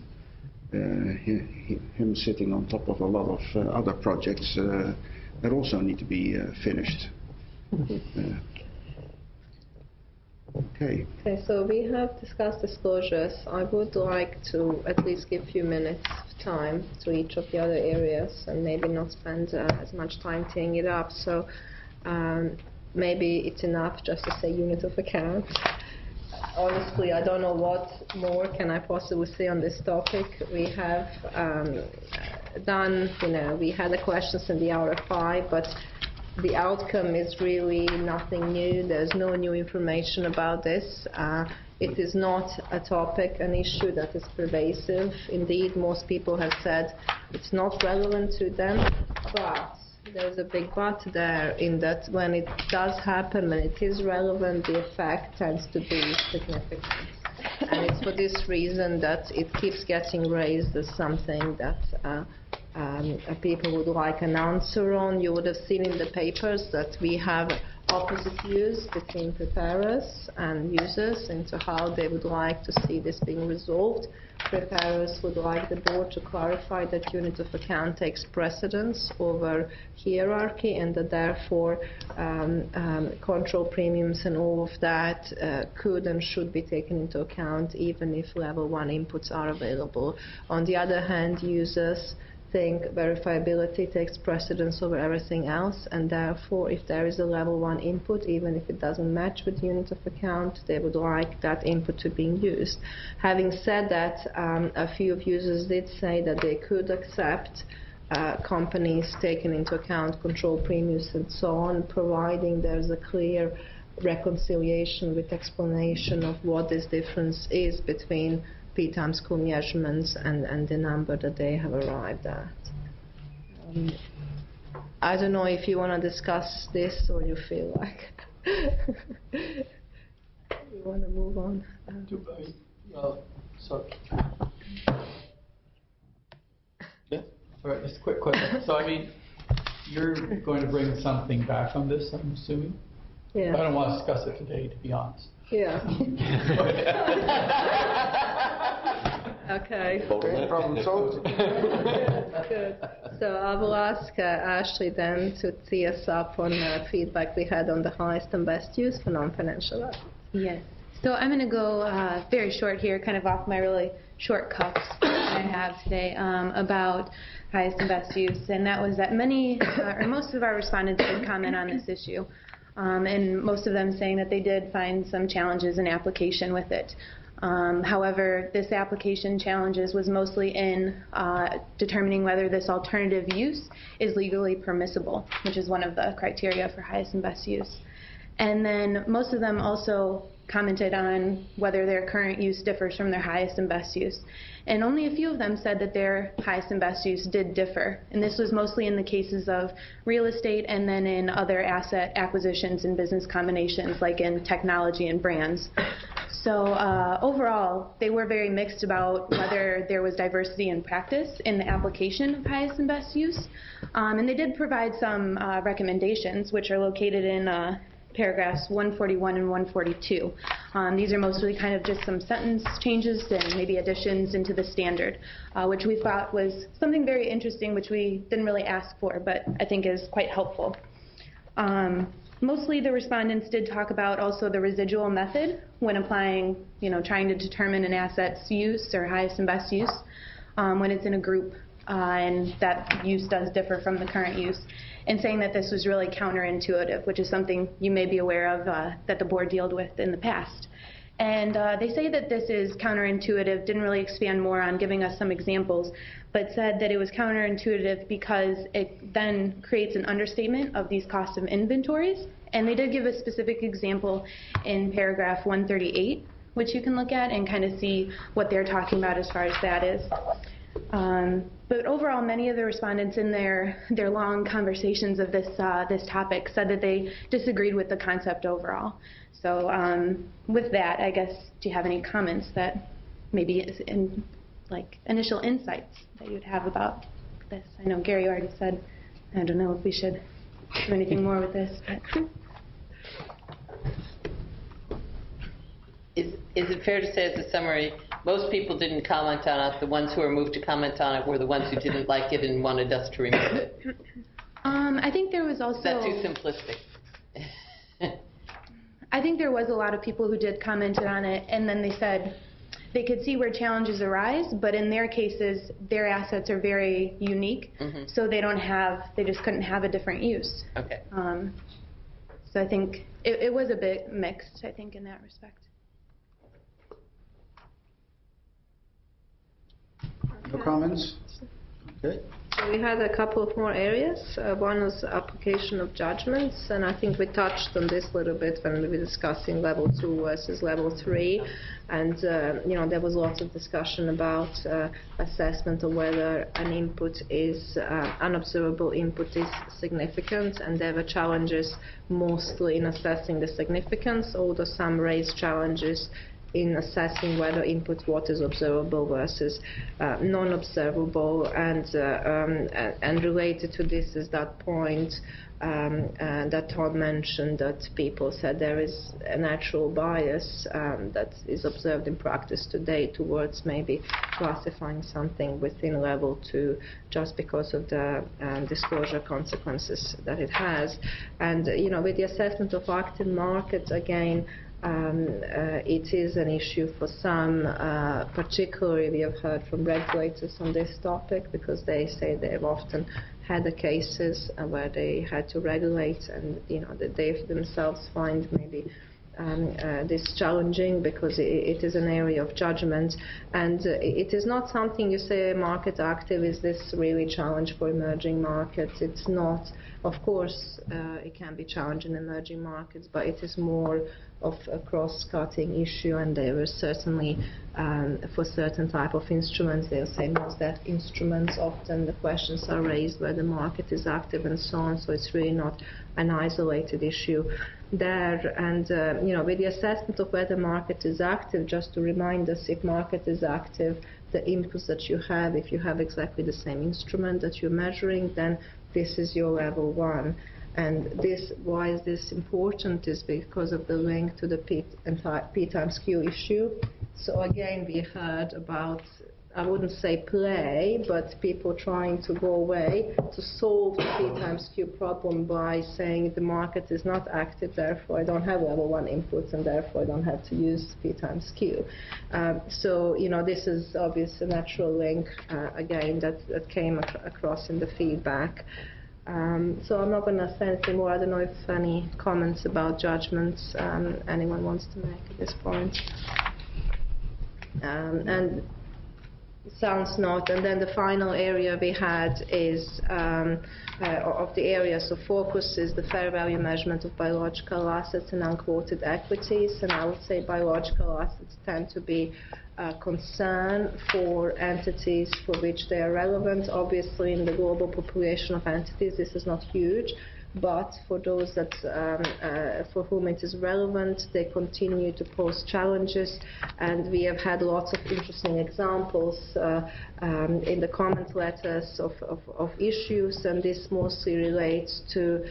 Him sitting on top of a lot of other projects that also need to be finished. Okay. Okay, so we have discussed disclosures. I would like to at least give a few minutes of time to each of the other areas and maybe not spend as much time teeing it up. So maybe it's enough just to say unit of account. Honestly, I don't know what more can I possibly say on this topic. We have done, we had the questions in the RFI, but the outcome is really nothing new. There's no new information about this. It is not a topic, an issue that is pervasive. Indeed, most people have said it's not relevant to them, but there's a big but there, in that when it does happen, when it is relevant, the effect tends to be significant. And it's for this reason that it keeps getting raised as something that people would like an answer on. You would have seen in the papers that we have opposite views between preparers and users into how they would like to see this being resolved. Preparers would like the board to clarify that unit of account takes precedence over hierarchy, and that therefore control premiums and all of that could and should be taken into account even if level 1 inputs are available. On the other hand, users think verifiability takes precedence over everything else, and therefore if there is a level 1 input, even if it doesn't match with unit of account, they would like that input to be used. Having said that, a few of users did say that they could accept companies taking into account control premiums and so on, providing there's a clear reconciliation with explanation of what this difference is between P times Q measurements and the number that they have arrived at. I don't know if you want to discuss this or you feel like you want to move on. Sorry. Yeah. All right, just a quick question. So, I mean, you're going to bring something back on this, I'm assuming? Yeah. I don't want to discuss it today, to be honest. Yeah. Okay. Problem solved. Good. So I will ask Ashley then to tee us up on feedback we had on the highest and best use for non-financial assets. Yes. So I'm going to go very short here, kind of off my really short cuffs I have today about highest and best use, and that was that many or most of our respondents did comment on this issue, and most of them saying that they did find some challenges in application with it. However, this application challenges was mostly in determining whether this alternative use is legally permissible, which is one of the criteria for highest and best use. And then most of them also commented on whether their current use differs from their highest and best use. And only a few of them said that their highest and best use did differ. And this was mostly in the cases of real estate and then in other asset acquisitions and business combinations, like in technology and brands. So overall, they were very mixed about whether there was diversity in practice in the application of highest and best use. And they did provide some recommendations, which are located in paragraphs 141 and 142. These are mostly kind of just some sentence changes and maybe additions into the standard, which we thought was something very interesting, which we didn't really ask for, but I think is quite helpful. Mostly the respondents did talk about also the residual method when applying, trying to determine an asset's use or highest and best use when it's in a group and that use does differ from the current use, and saying that this was really counterintuitive, which is something you may be aware of that the board dealt with in the past. And they say that this is counterintuitive, didn't really expand more on giving us some examples, but said that it was counterintuitive because it then creates an understatement of these costs of inventories. And they did give a specific example in paragraph 138, which you can look at and kind of see what they're talking about as far as that is. But overall, many of the respondents in their long conversations of this topic said that they disagreed with the concept overall. So with that, I guess, do you have any comments that maybe is in, like, initial insights that you'd have about this? I know Gary already said, I don't know if we should do anything more with this. But. Is it fair to say as a summary, most people didn't comment on it, the ones who were moved to comment on it were the ones who didn't like it and wanted us to remove it? I think there was also... Is that too simplistic? I think there was a lot of people who did comment on it, and then they said they could see where challenges arise, but in their cases, their assets are very unique, so they just couldn't have a different use. Okay. So I think it was a bit mixed, I think, in that respect. No comments? Okay. So we had a couple of more areas. One was application of judgments, and I think we touched on this a little bit when we were discussing level 2 versus level 3. And there was lots of discussion about assessment of whether an input is unobservable input is significant, and there were challenges mostly in assessing the significance, although some raised challenges in assessing whether input what is observable versus non-observable, and related to this is that point that Todd mentioned, that people said there is a natural bias that is observed in practice today towards maybe classifying something within level 2 just because of the disclosure consequences that it has. And with the assessment of active markets, again, it is an issue for some, particularly we have heard from regulators on this topic, because they say they've often had the cases where they had to regulate, and that they themselves find maybe this challenging, because it is an area of judgment, and it is not something you say market active, is this really challenge for emerging markets? It's not. Of course, it can be challenging in emerging markets, but it is more of a cross-cutting issue, and there is certainly, for certain type of instruments, they'll say most that instruments, often the questions are raised where the market is active and so on, so it's really not an isolated issue there. And with the assessment of whether market is active, just to remind us, if market is active, the inputs that you have, if you have exactly the same instrument that you're measuring, then this is your level 1. And why is this important is because of the link to the P times Q issue. So again, we heard about, I wouldn't say play, but people trying to go away to solve the P times Q problem by saying the market is not active, therefore I don't have level 1 inputs, and therefore I don't have to use P times Q. So this is obviously a natural link, again, that came across in the feedback. So I'm not going to say anything more. I don't know if any comments about judgments anyone wants to make at this point. And it sounds not. And then the final area we had is, of the areas of focus, is the fair value measurement of biological assets and unquoted equities. And I would say biological assets tend to be a concern for entities for which they are relevant. Obviously, in the global population of entities, this is not huge. But for those that for whom it is relevant, they continue to pose challenges, and we have had lots of interesting examples in the comment letters of issues, and this mostly relates to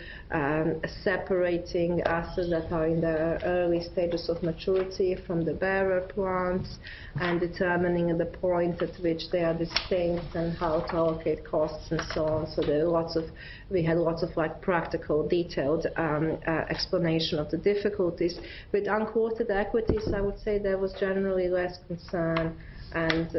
separating assets that are in the early stages of maturity from the bearer plants, and determining the point at which they are distinct and how to allocate costs and so on. So there are we had lots of practical, detailed explanation of the difficulties. With unquoted equities, I would say there was generally less concern and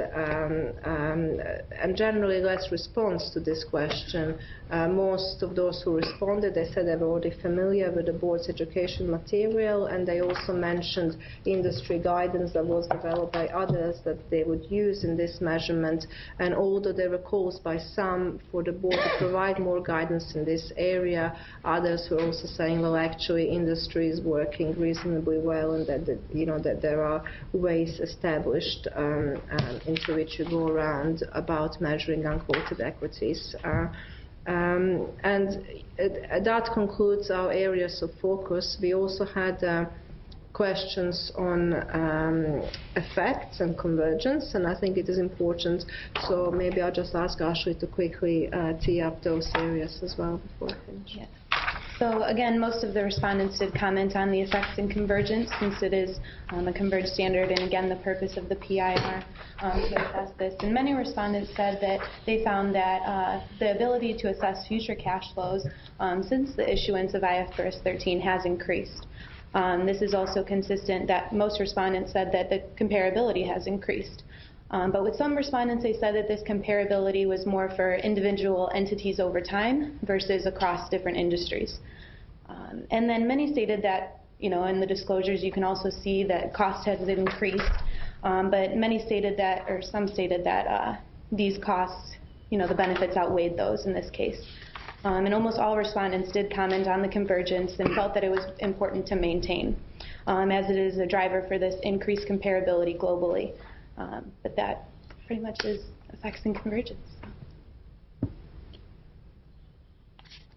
generally less response to this question. Most of those who responded, they said they were already familiar with the board's education material, and they also mentioned industry guidance that was developed by others that they would use in this measurement. And although there were calls by some for the board to provide more guidance in this area, others were also saying, well, actually industry is working reasonably well, and that there are ways established into which you go around about measuring unquoted equities. And that concludes our areas of focus. We also had questions on effects and convergence, and I think it is important, so maybe I'll just ask Ashley to quickly tee up those areas as well before I finish. Yes. So again, most of the respondents did comment on the effects and convergence, since it is a converged standard, and again, the purpose of the PIR to assess this. And many respondents said that they found that the ability to assess future cash flows since the issuance of IFRS 13 has increased. This is also consistent that most respondents said that the comparability has increased. But with some respondents, they said that this comparability was more for individual entities over time versus across different industries. And then many stated that, in the disclosures you can also see that cost has increased, but many stated that, or some stated that these costs, the benefits outweighed those in this case. And almost all respondents did comment on the convergence and felt that it was important to maintain, as it is a driver for this increased comparability globally. But that pretty much is effects and convergence.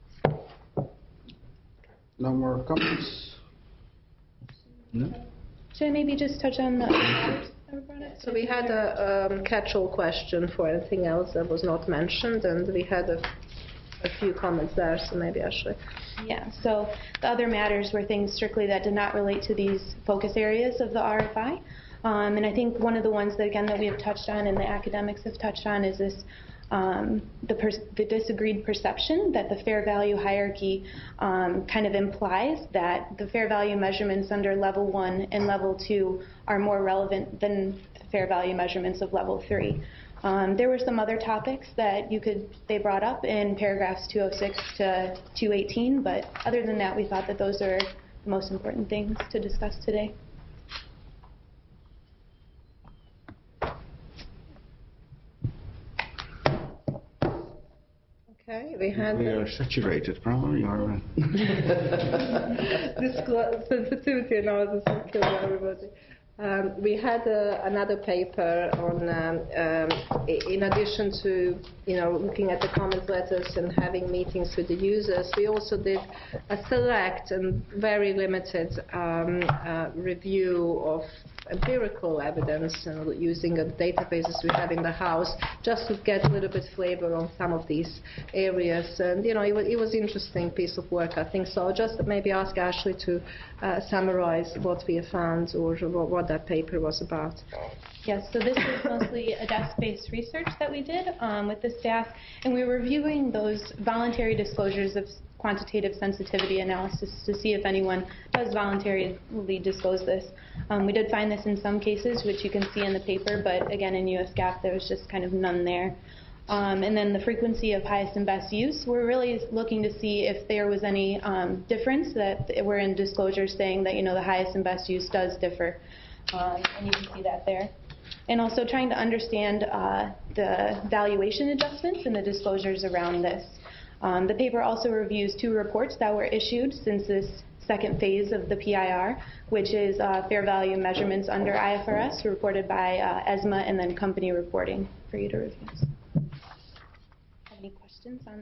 No more comments? No? Should I maybe just touch on the others that were brought up? So we had a catch-all question for anything else that was not mentioned, and we had a few comments there, so maybe I should. Yeah, so the other matters were things strictly that did not relate to these focus areas of the RFI. And I think one of the ones that, again, that we have touched on and the academics have touched on is this the disagreed perception that the fair value hierarchy kind of implies that the fair value measurements under level 1 and level 2 are more relevant than the fair value measurements of level 3. There were some other topics that they brought up in paragraphs 206 to 218, but other than that, we thought that those are the most important things to discuss today. Okay, we had... We are saturated, probably, or... This sensitivity analysis will kill everybody. We had another paper on, in addition to, looking at the comment letters and having meetings with the users, we also did a select and very limited review of empirical evidence and using the databases we have in the house, just to get a little bit flavor on some of these areas. And it was interesting piece of work, I think. So I'll just maybe ask Ashley to summarize what we have found or what that paper was about. Yes, so this is mostly a desk-based research that we did with the staff, and we were reviewing those voluntary disclosures of quantitative sensitivity analysis to see if anyone does voluntarily disclose this. We did find this in some cases, which you can see in the paper, but again in US GAAP there was just kind of none there. And then the frequency of highest and best use, we're really looking to see if there was any difference that were in disclosures saying that the highest and best use does differ, and you can see that there. And also trying to understand the valuation adjustments and the disclosures around this. The paper also reviews 2 reports that were issued since this second phase of the PIR, which is fair value measurements under IFRS, reported by ESMA, and then company reporting for you to review. Have any questions on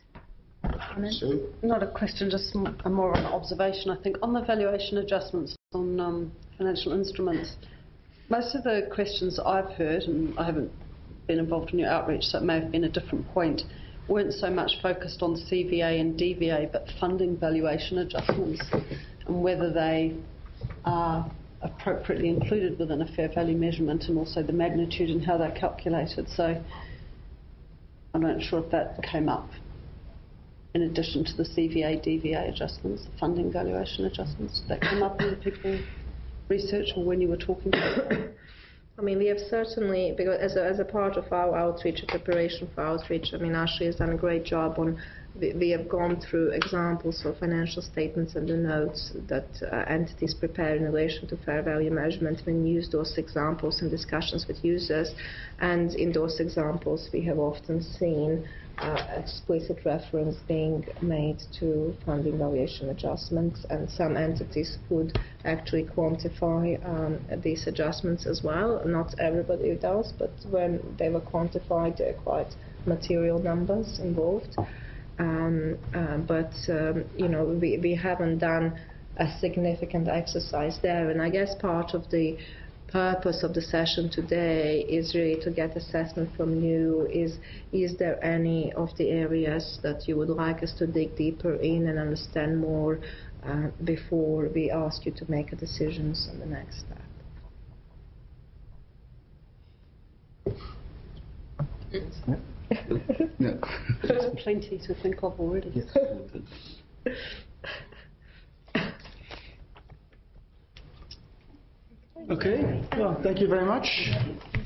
that? Not a question, just more of an observation. I think on the valuation adjustments on financial instruments, most of the questions I've heard, and I haven't been involved in your outreach, so it may have been a different point, weren't so much focused on CVA and DVA, but funding valuation adjustments and whether they are appropriately included within a fair value measurement, and also the magnitude and how they're calculated. So I'm not sure if that came up in addition to the CVA, DVA adjustments, the funding valuation adjustments. That came up in the people research or when you were talking about it? I mean, we have certainly, because as a part of our outreach, a preparation for outreach, I mean, Ashley has done a great job on, we have gone through examples of financial statements and the notes that entities prepare in relation to fair value measurement. We use those examples in discussions with users, and in those examples we have often seen explicit reference being made to funding valuation adjustments, and some entities would actually quantify these adjustments as well. Not everybody does, but when they were quantified, there are quite material numbers involved. We haven't done a significant exercise there, and I guess part of the purpose of the session today is really to get assessment from you. Is there any of the areas that you would like us to dig deeper in and understand more before we ask you to make a decisions on the next step? There's plenty to think of already. Okay, well, thank you very much.